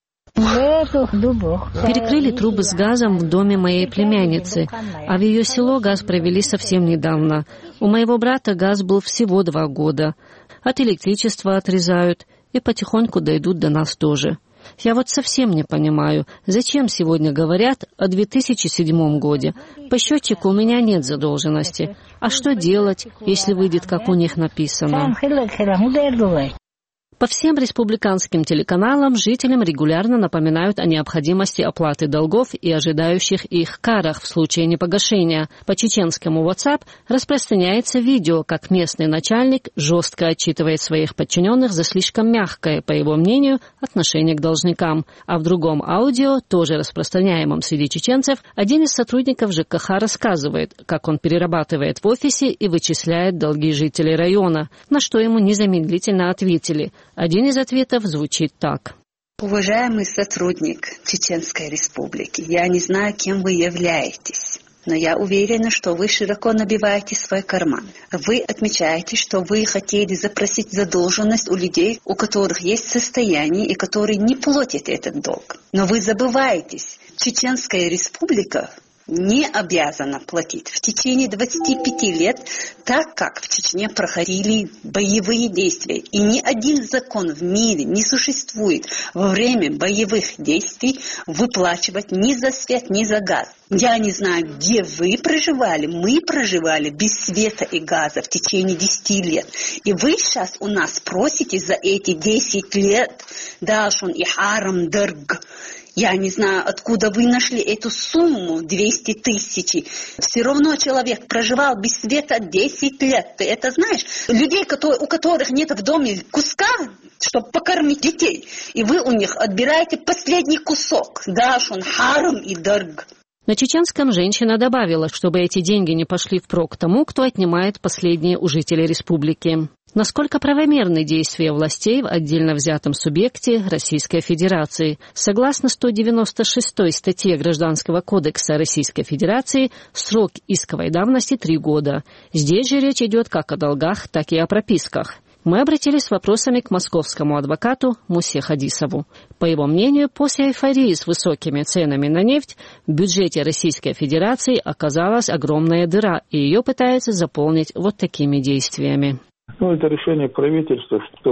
Перекрыли трубы с газом в доме моей племянницы, а в ее село газ провели совсем недавно. У моего брата газ был всего два года. От электричества отрезают и потихоньку дойдут до нас тоже. Я вот совсем не понимаю, зачем сегодня говорят о две тысячи седьмом годе. По счетчику у меня нет задолженности. А что делать, если выйдет, как у них написано? По всем республиканским телеканалам жителям регулярно напоминают о необходимости оплаты долгов и ожидающих их карах в случае непогашения. По чеченскому WhatsApp распространяется видео, как местный начальник жестко отчитывает своих подчиненных за слишком мягкое, по его мнению, отношение к должникам. А в другом аудио, тоже распространяемом среди чеченцев, один из сотрудников ЖКХ рассказывает, как он перерабатывает в офисе и вычисляет долги жителей района, на что ему незамедлительно ответили. Один из ответов звучит так. Уважаемый сотрудник Чеченской Республики, я не знаю, кем вы являетесь, но я уверена, что вы широко набиваете свой карман. Вы отмечаете, что вы хотели запросить задолженность у людей, у которых есть состояние и которые не платят этот долг. Но вы забываетесь, Чеченская Республика не обязана платить в течение двадцати пяти лет, так как в Чечне проходили боевые действия. И ни один закон в мире не существует во время боевых действий выплачивать ни за свет, ни за газ. Я не знаю, где вы проживали, мы проживали без света и газа в течение десяти лет. И вы сейчас у нас просите за эти десять лет дашун и харам дырг. Я не знаю, откуда вы нашли эту сумму, двести тысяч. Все равно человек проживал без света десять лет. Ты это знаешь? Людей, которые, у которых нет в доме куска, чтобы покормить детей. И вы у них отбираете последний кусок. Дашун, харам и дырг. На чеченском женщина добавила, чтобы эти деньги не пошли впрок тому, кто отнимает последние у жителей республики. Насколько правомерны действия властей в отдельно взятом субъекте Российской Федерации? Согласно сто девяносто шестой статье Гражданского кодекса Российской Федерации, срок исковой давности три года. Здесь же речь идет как о долгах, так и о прописках. Мы обратились с вопросами к московскому адвокату Мусе Хадисову. По его мнению, после эйфории с высокими ценами на нефть в бюджете Российской Федерации оказалась огромная дыра, и ее пытаются заполнить вот такими действиями. Ну, это решение правительства, чтобы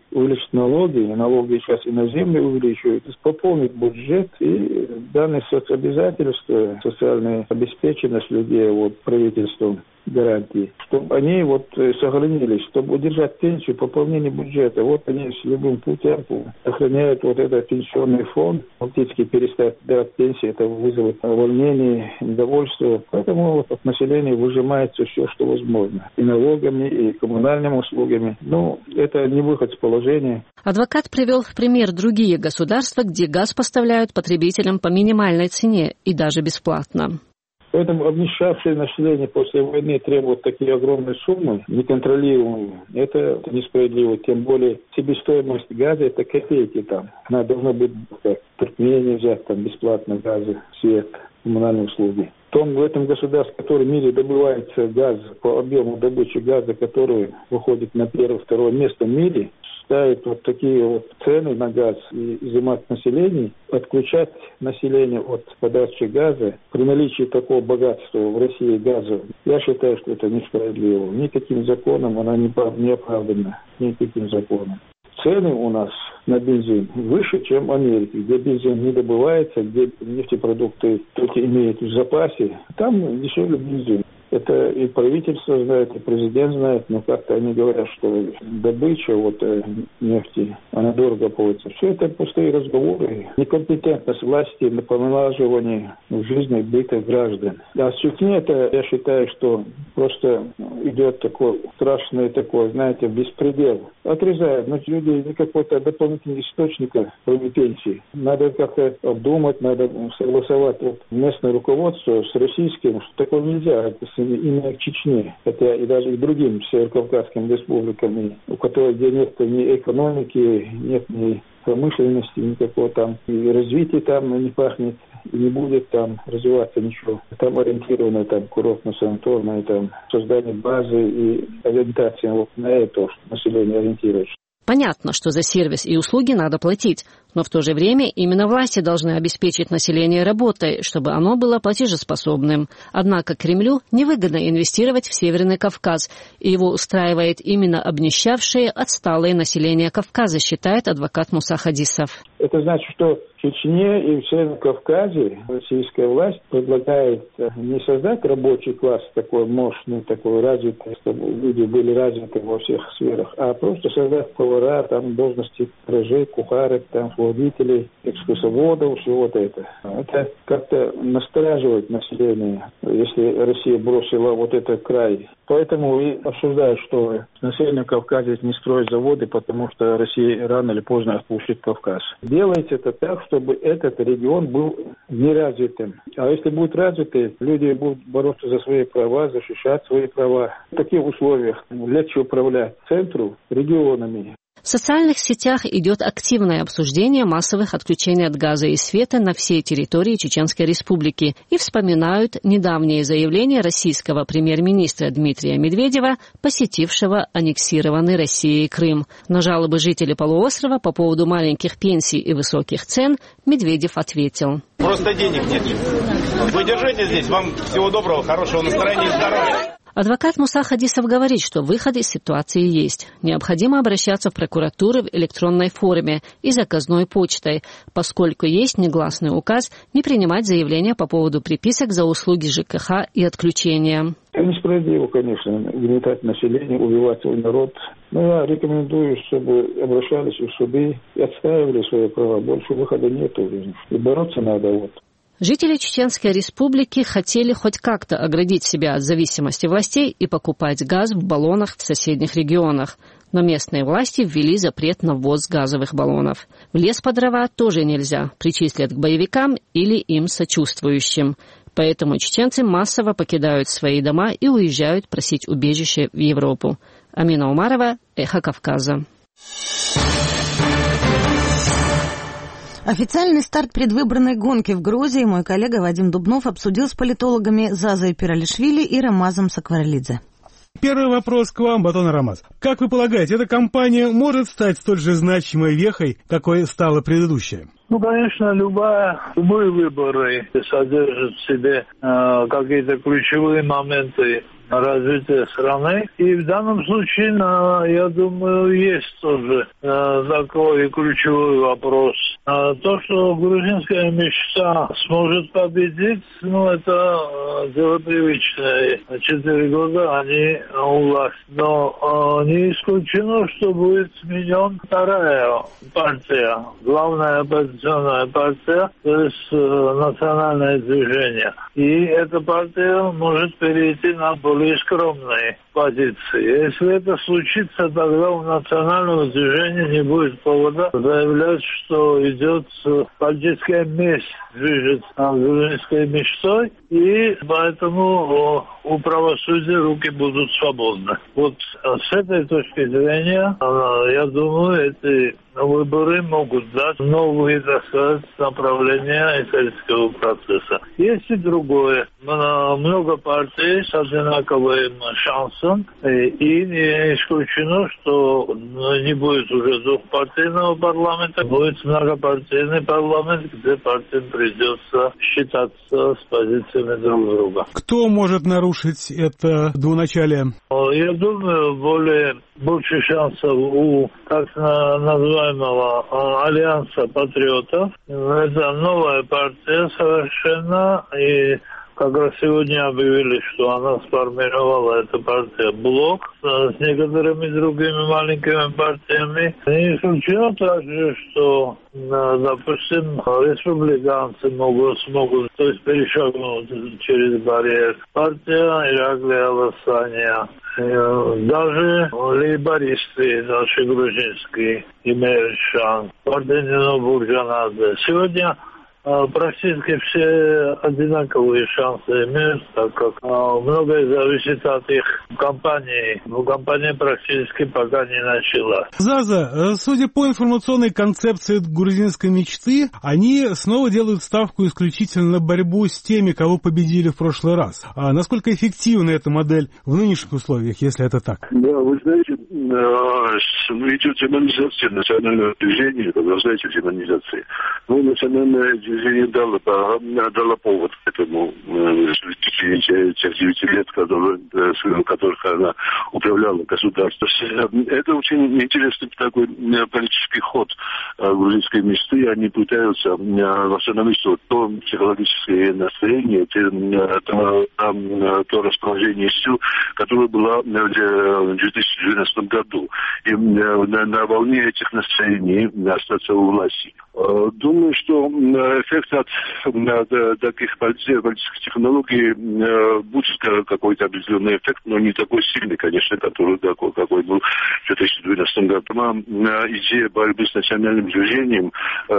увеличить налоги, и налоги сейчас и на землю увеличивают, пополнить бюджет и данные соцобязательства, социальная обеспеченность людей вот, правительством, гарантии, чтобы они вот сохранились, чтобы удержать пенсию, пополнение бюджета. Вот они с любым путем сохраняют вот этот пенсионный фонд. Фактически перестать давать пенсии, это вызовет волнение, недовольство. Поэтому вот от населения выжимается все, что возможно. И налогами, и коммунальными услугами. Ну, это не выход с положения. Адвокат привел в пример другие государства, где газ поставляют потребителям по минимальной цене и даже бесплатно. Поэтому обнищавшее население после войны требует такие огромные суммы, неконтролируемые. Это несправедливо. Тем более себестоимость газа – это копейки там. Она должна быть как Туркмении взять там бесплатно газы, свет, коммунальные услуги. В том, в этом государстве, в котором в мире добывается газ по объему добычи газа, который выходит на первое-второе место в мире, ставить вот такие вот цены на газ и изымать население, отключать население от подачи газа при наличии такого богатства в России газа, я считаю, что это несправедливо. Никаким законом она не оправдана, никаким законом. Цены у нас на бензин выше, чем в Америке, где бензин не добывается, где нефтепродукты только имеют в запасе, там дешевле бензин. Это и правительство знает, и президент знает, но как-то они говорят, что добыча вот, нефти, она дорого обходится. Все это пустые разговоры, некомпетентность власти на налаживание жизни бытых граждан. А с Чечни это, я считаю, что просто идет такой страшный такой, знаете, беспредел. Отрезают, но люди не какой-то дополнительный источник, кроме пенсии. Надо как-то обдумать, надо согласовать вот, местное руководство с российским, что такое нельзя. Именно к Чечне, хотя и даже к другим северокавказским республикам, у которых где нет ни экономики, нет ни промышленности никакого там, и развития там не пахнет, и не будет там развиваться ничего. Там ориентировано там курортно-санаторное, там создание базы и ориентация вот на это, что население ориентируется. Понятно, что за сервис и услуги надо платить, но в то же время именно власти должны обеспечить население работой, чтобы оно было платежеспособным. Однако Кремлю невыгодно инвестировать в Северный Кавказ, и его устраивает именно обнищавшее, отсталое население Кавказа, считает адвокат Муса Хадисов. Это значит, что в Чечне и в Северном Кавказе российская власть предлагает не создать рабочий класс такой мощный, такой развитый, чтобы люди были развиты во всех сферах, а просто создать повара, там должности сторожей, кухарок, там водителей, экскурсоводов, все вот это. Это как-то настораживает население, если Россия бросила вот этот край. Поэтому и обсуждают, что на Северном Кавказе не строят заводы, потому что Россия рано или поздно отпустит Кавказ. Делается это так, чтобы этот регион был неразвитым. А если будет развитый, люди будут бороться за свои права, защищать свои права. В таких условиях легче управлять центру регионами. В социальных сетях идет активное обсуждение массовых отключений от газа и света на всей территории Чеченской Республики и вспоминают недавнее заявление российского премьер-министра Дмитрия Медведева, посетившего аннексированный Россией Крым. На жалобы жителей полуострова по поводу маленьких пенсий и высоких цен Медведев ответил. Просто денег нет. Вы держите здесь. Вам всего доброго, хорошего настроения и здоровья. Адвокат Муса Хадисов говорит, что выход из ситуации есть. Необходимо обращаться в прокуратуру в электронной форме и заказной почтой, поскольку есть негласный указ не принимать заявления по поводу приписок за услуги ЖКХ и отключения. Несправедливо, конечно, гнетать население, убивать свой народ. Но я рекомендую, чтобы обращались в суды и отстаивали свои права. Больше выхода нет уже. И бороться надо вот. Жители Чеченской Республики хотели хоть как-то оградить себя от зависимости властей и покупать газ в баллонах в соседних регионах. Но местные власти ввели запрет на ввоз газовых баллонов. В лес по дрова тоже нельзя, причислят к боевикам или им сочувствующим. Поэтому чеченцы массово покидают свои дома и уезжают просить убежище в Европу. Амина Умарова, Эхо Кавказа. Официальный старт предвыборной гонки в Грузии мой коллега Вадим Дубнов обсудил с политологами Зазой Пиралишвили и Рамазом Сакварелидзе. Первый вопрос к вам, Батон Рамаз. Как вы полагаете, эта кампания может стать столь же значимой вехой, какой стала предыдущая? Ну, конечно, любая, любые выборы содержат в себе э, какие-то ключевые моменты развития страны. И в данном случае, я думаю, есть тоже такой ключевой вопрос. То, что грузинская мечта сможет победить, ну, это дело привычное. Четыре года они у власти. Но не исключено, что будет сменен вторая партия, главная оппозиционная партия, то есть национальное движение. И эта партия может перейти на более скромные позиции. Если это случится, тогда у национального движения не будет повода заявлять, что идет политическая месть, движется грузинской мечтой, и поэтому у правосудия руки будут свободны. Вот с этой точки зрения, я думаю, эти выборы могут дать новые, так сказать, направления исторического процесса. Есть и другое. Много партий с одинаковым шансом, и не исключено, что не будет уже двухпартийного парламента, будет многопартийный парламент, где партиям придется считаться с позициями друг друга. Кто может нарушить это двуначалие? Я думаю, более больше шансов у так называемого Альянса патриотов. Это новая партия совершенно, и как раз сегодня объявили, что она сформировала, эта партия, блок с некоторыми другими маленькими партиями. Не исключено также, что, допустим, республиканцы могут, смогут, то есть перешагнуть через барьер. Партия Ираклия Аласания, даже лейбористы наши грузинские имеют шанс. Партия Нино Бурджанадзе. Сегодня практически все одинаковые шансы имеют, так как многое зависит от их кампании. Но кампания практически пока не началась. Заза, судя по информационной концепции грузинской мечты, они снова делают ставку исключительно на борьбу с теми, кого победили в прошлый раз. А насколько эффективна эта модель в нынешних условиях, если это так? Да, вы знаете, идет демонизация национального движения, продолжается демонизация. Ну, национальное движение дало, дало повод к этому в течение тех девяти лет, в которых она управляла государством. Это очень интересный такой политический ход грузинской мечты. Они пытаются восстановить то психологическое настроение, то, то расположение сил, которое было в две тысячи двенадцатом году. И на, на волне этих настроений остаться у власти. Думаю, что эффект от, от таких политических технологий будет какой-то определенный эффект, но не такой сильный, конечно, который, такой, какой был в две тысячи двенадцатом году. Сама идея борьбы с национальным движением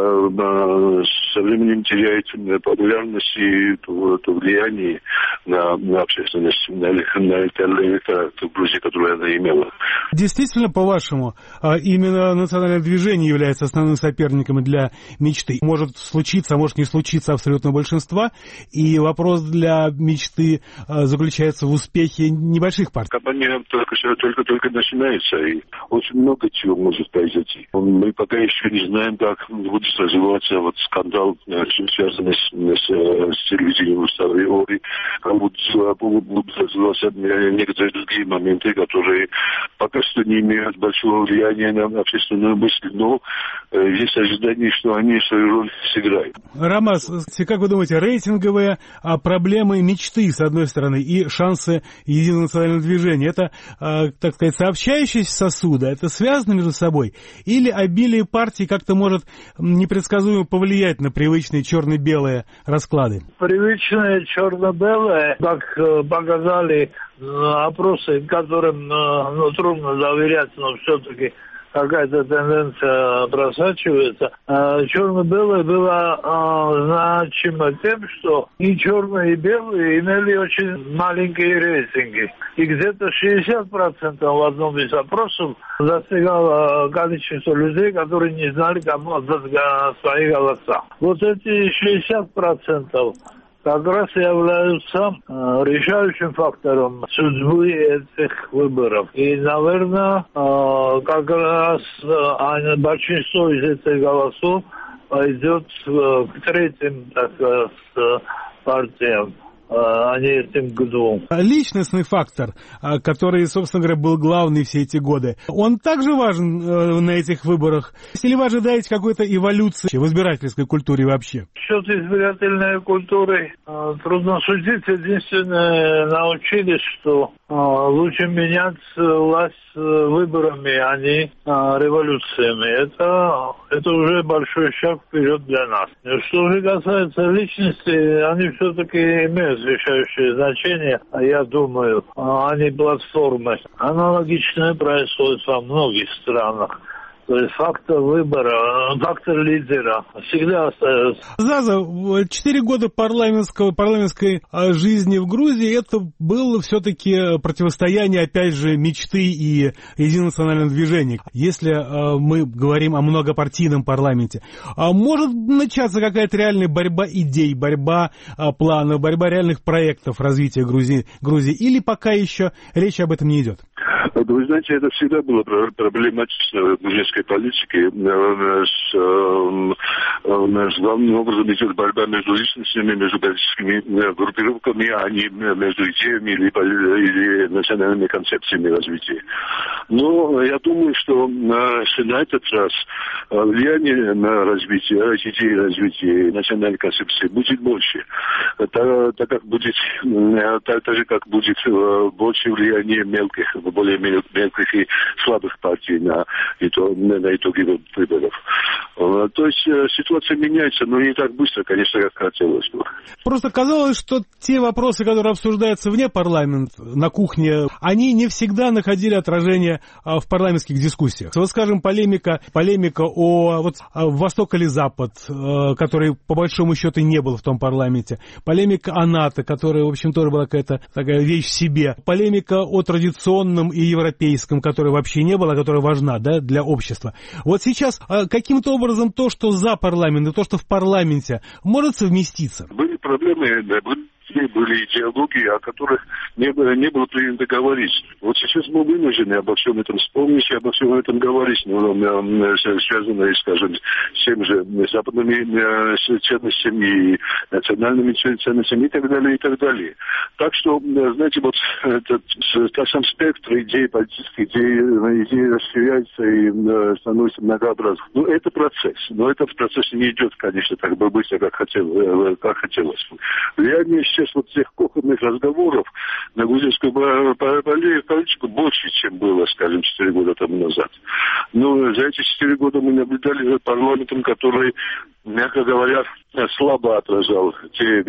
со временем теряет популярность и то, то влияние на, на общественность, на электорат в Грузии, которую она имела. Действительно, по-вашему, именно национальное движение является основным соперником для мечты? Может случиться, а может не случиться абсолютного большинства, и вопрос для мечты заключается в успехе небольших партий. Кампания только, только, только начинается, и очень много чего может произойти. Мы пока еще не знаем, как будет развиваться вот скандал, связанный с, с, с телевидением Уставы Ори, как будут, будут развиваться некоторые другие моменты, которые пока что не имеют большого влияния на общественную мысль, но э, есть ожидание, что они свою роль сыграют. Рамаз, как вы думаете, рейтинговые а, проблемы мечты, с одной стороны, и шансы единого национального движения, это, а, так сказать, сообщающиеся сосуды, это связано между собой? Или обилие партий как-то может непредсказуемо повлиять на привычные черно-белые расклады? Привычные черно-белые, как показали опросы, которым ну, трудно доверять, но все-таки какая-то тенденция просачивается. Черно-белое было значимо тем, что и черные, и белые имели очень маленькие рейтинги. И где-то шестьдесят процентов в одном из опросов достигало количество людей, которые не знали, кому отдать свои голоса. Вот эти шестьдесят процентов как раз являются э, решающим фактором судьбы этих выборов. И, наверное, э, как раз э, большинство из этих голосов пойдет э, к третьим, так сказать, партиям. а не этим к двум. Личностный фактор, который, собственно говоря, был главный все эти годы, он также важен на этих выборах? Или вы ожидаете какой-то эволюции в избирательской культуре вообще? Насчет избирательной культуры трудно судить. Единственное, научились, что лучше менять власть выборами, а не революциями. Это, это уже большой шаг вперед для нас. Что же касается личности, они все-таки имеют решающее значение, я думаю, а не платформы. Аналогичное происходит во многих странах. То есть фактор выбора, фактор лидера всегда остается. Заза, четыре года парламентского, парламентской жизни в Грузии, это было все-таки противостояние, опять же, мечты и единого национального движения. Если мы говорим о многопартийном парламенте, может начаться какая-то реальная борьба идей, борьба планов, борьба реальных проектов развития Грузии, Грузии, или пока еще речь об этом не идет? Вы знаете, это всегда было проблематично в грузинской политике. С, с главным образом идет борьба между личностями, между политическими группировками, а не между идеями или, или национальными концепциями развития. Но я думаю, что на, на этот раз влияние на развитие, идеи развития национальной концепции будет больше. Так, так как будет, так, так же как будет больше влияние мелких, более мелких и слабых партий на, на итоги выборов. То есть ситуация меняется, но не так быстро, конечно, как хотелось бы. Просто казалось, что те вопросы, которые обсуждаются вне парламента, на кухне, они не всегда находили отражение в парламентских дискуссиях. Вот, скажем, полемика, полемика о вот, Восток или Запад, который по большому счету не был в том парламенте. Полемика о НАТО, которая, в общем, тоже была какая-то такая вещь в себе. Полемика о традиционном и европейском, которой вообще не было, а которая важна, да, для общества. Вот сейчас каким-то образом то, что за парламент, и то, что в парламенте, может совместиться? Были проблемы, да, были были идеологии, о которых не было, не было принято говорить. Вот сейчас мы вынуждены обо всем этом вспомнить и обо всем этом говорить, но связано, скажем, с теми же западными ценностями и национальными ценностями и так далее, и так далее. Так что, знаете, вот этот сам спектр идей, политических идей, идей расширяется и становится многообразным. Ну, это процесс. Но это в процессе не идет, конечно, так быстро, как, хотел, как хотелось. Влияние сейчас вот тех кухонных разговоров на грузинскую политику больше, чем было, скажем, четыре года тому назад. Но за эти четыре года мы наблюдали за парламентом, который, мягко говоря, слабо отражал те,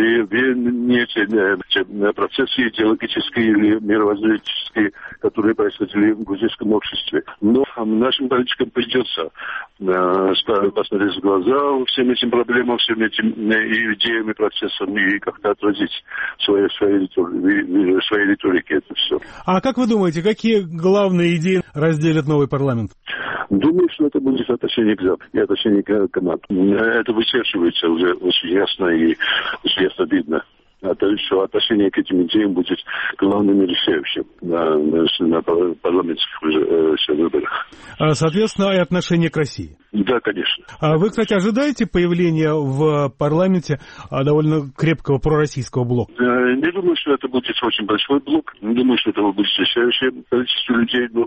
не те, те процессы идеологические или мировоззренческие, которые происходили в грузинском обществе. Но нашим политикам придется посмотреть в глаза всем этим проблемам, всем этим идеям и процессам и как-то отразить своей, своей, своей риторике это все. А как вы думаете, какие главные идеи разделят новый парламент? Думаю, что это будет отношение к Западу и отношение к НАТО. Это вычерчивается уже очень ясно и очень ясно видно. А то, что отношение к этим идеям будет главным и решающим на, на, на парламентских выборах. Соответственно, и отношение к России. Да, конечно. Вы, кстати, ожидаете появления в парламенте довольно крепкого пророссийского блока? Не думаю, что это будет очень большой блок. Не думаю, что это будет решающее количество людей. Но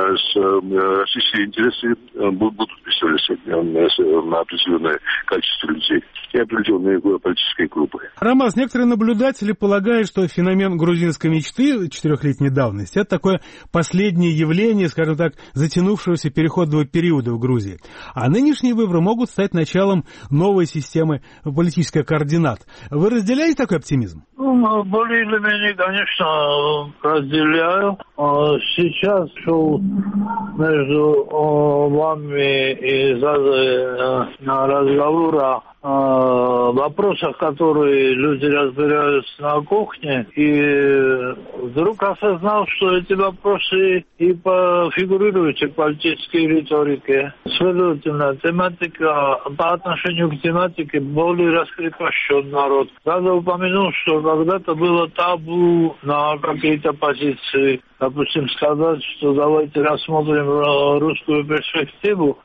российские интересы будут представляться на определенное количество людей и определенные политические группы. Рамаз, некоторые наблюдатели полагают, что феномен грузинской мечты четырехлетней давности — это такое последнее явление, скажем так, затянувшегося переходного периода в Грузии. А нынешние выборы могут стать началом новой системы политических координат. Вы разделяете такой оптимизм? Ну, более или менее, конечно, разделяю. Сейчас шел между вами и Зазой разговора о вопросах, которые люди разбираются на кухне, и вдруг осознал, что эти вопросы и фигурируют в политической риторике. Следовательно, тематика, по отношению к тематике более раскрепощен народ. Надо упомянуть, что когда-то было табу на какие-то позиции. Допустим, сказать, что давайте рассмотрим русскую перспективу.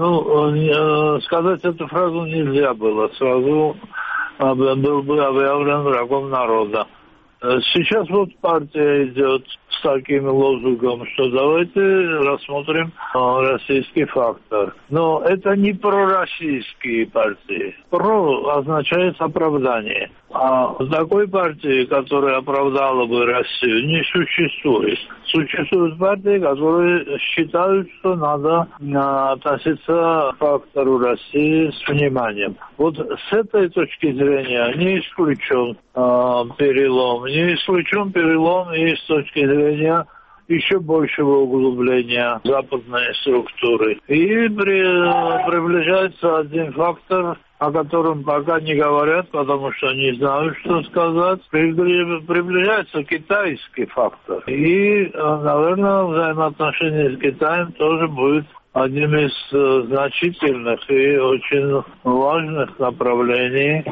Ну, сказать эту фразу нельзя было. Сразу был бы объявлен врагом народа. Сейчас вот партия идет с таким лозунгом, что давайте рассмотрим российский фактор. Но это не пророссийские партии. Про означает оправдание. А такой партии, которая оправдала бы Россию, не существует. Существуют партии, которые считают, что надо относиться к фактору России с вниманием. Вот с этой точки зрения не исключен э, перелом. Не исключен перелом и с точки зрения еще большего углубления западной структуры. И при, приближается один фактор, о котором пока не говорят, потому что не знают, что сказать. Приближается китайский фактор. И, наверное, взаимоотношения с Китаем тоже будет одним из значительных и очень важных направлений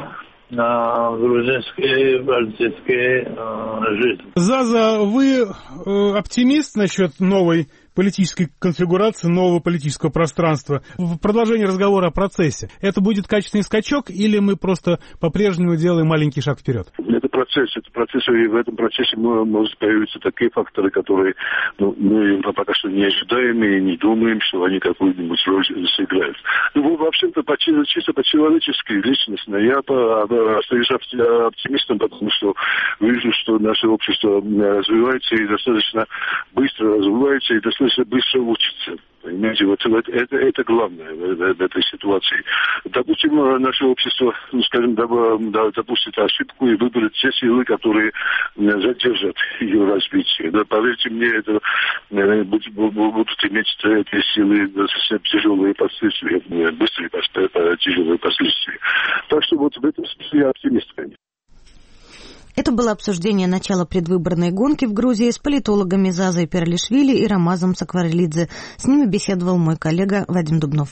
на грузинской политической э, жизни. Заза, вы э, оптимист насчет новой политической конфигурации, нового политического пространства? В продолжении разговора о процессе. Это будет качественный скачок или мы просто по-прежнему делаем маленький шаг вперед? Это процесс. Это процесс, и в этом процессе могут появиться такие факторы, которые ну, мы пока что не ожидаем и не думаем, что они какую-нибудь роль сыграют. Ну, вообще-то, чисто по-человечески, личностно, я остаюсь оптимистом, потому что вижу, что наше общество развивается и достаточно быстро развивается, и достаточно быстро учится. Понимаете, вот это, это главное в, в этой ситуации. Допустим, наше общество, ну, скажем, допустит ошибку и выберет те силы, которые задержат ее развитие. Да, поверьте мне, это будут, будут иметь эти силы совсем тяжелые последствия, быстрые тяжелые последствия. Так что вот в этом смысле я оптимист, конечно. Это было обсуждение начала предвыборной гонки в Грузии с политологами Зазой Перлишвили и Рамазом Сакварелидзе. С ними беседовал мой коллега Вадим Дубнов.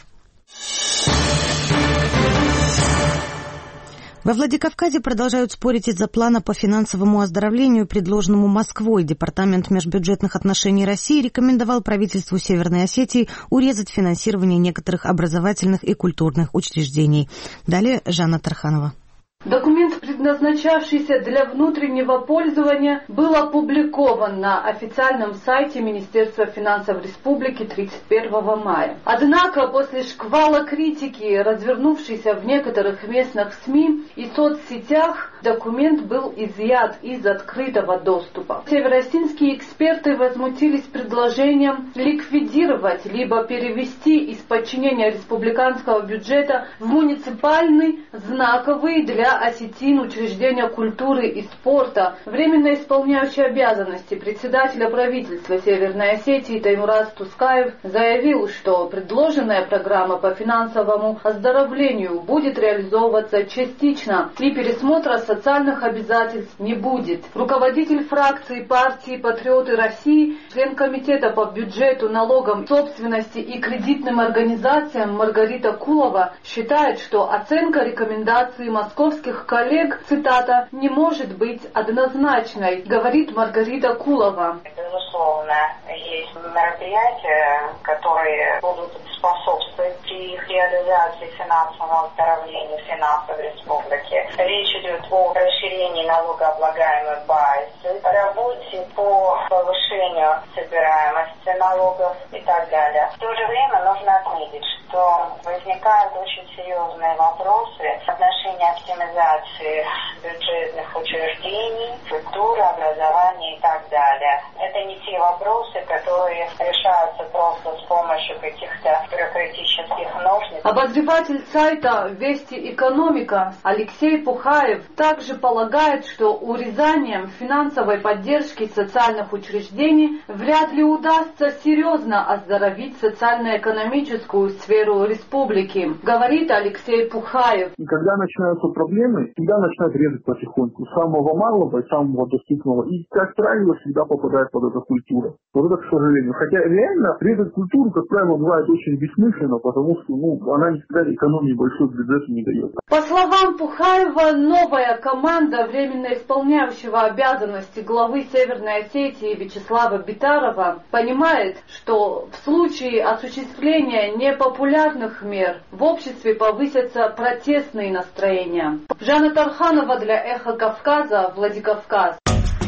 Во Владикавказе продолжают спорить из-за плана по финансовому оздоровлению, предложенному Москвой. Департамент межбюджетных отношений России рекомендовал правительству Северной Осетии урезать финансирование некоторых образовательных и культурных учреждений. Далее Жанна Тарханова. Документ, предназначавшийся для внутреннего пользования, был опубликован на официальном сайте Министерства финансов Республики тридцать первого мая. Однако после шквала критики, развернувшейся в некоторых местных СМИ и соцсетях, документ был изъят из открытого доступа. Северосинские эксперты возмутились предложением ликвидировать либо перевести из подчинения республиканского бюджета в муниципальный, знаковый для осетин учреждения культуры и спорта, временно исполняющий обязанности председателя правительства Северной Осетии Таймураз Тускаев заявил, что предложенная программа по финансовому оздоровлению будет реализовываться частично и пересмотра социальных обязательств не будет. Руководитель фракции партии «Патриоты России», член комитета по бюджету, налогам, собственности и кредитным организациям Маргарита Кулова считает, что оценка рекомендаций московских коллег, цитата, не может быть однозначной, говорит Маргарита Кулова. Безусловно, есть мероприятия, которые будут способствовать при их реализации финансового оздоровления финансов республики. Речь идет о расширении налогооблагаемой базы, работе по повышению собираемости налогов и так далее. В то же время нужно отметить, что возникают очень серьезные вопросы в отношении оптимизации бюджетных учреждений, культуры, образования и так далее. Это не те вопросы, которые решаются просто с помощью каких-то бюрократических ножниц. Обозреватель сайта «Вести Экономика» Алексей Пухаев также полагает, что урезанием финансовой поддержки социальных учреждений вряд ли удастся серьезно оздоровить социально-экономическую сферу республики, говорит Алексей Пухаев. И когда начинаются проблемы, всегда начинают резать потихоньку. Самого малого и самого доступного. И, как правило, всегда попадает под эту культуру. Вот это, к сожалению. Хотя реально резать культуру, как правило, бывает очень бессмысленно, потому что ну, она никогда экономии большой бюджет не дает. По словам Пухаева, новая команда временно исполняющего обязанности главы Северной Осетии Вячеслава Битарова понимает, что в случае осуществления непопулярных мер в обществе повысятся протестные настроения. Жанна Тарханова для Эхо Кавказа, Владикавказ.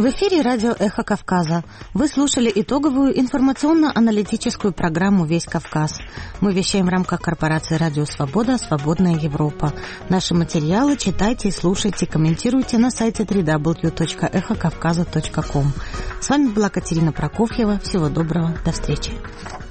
В эфире радио «Эхо Кавказа». Вы слушали итоговую информационно-аналитическую программу «Весь Кавказ». Мы вещаем в рамках корпорации «Радио Свобода. Свободная Европа». Наши материалы читайте, слушайте, комментируйте на сайте дабл ю дабл ю дабл ю точка эхо кавказа точка ком. С вами была Катерина Прокофьева. Всего доброго. До встречи.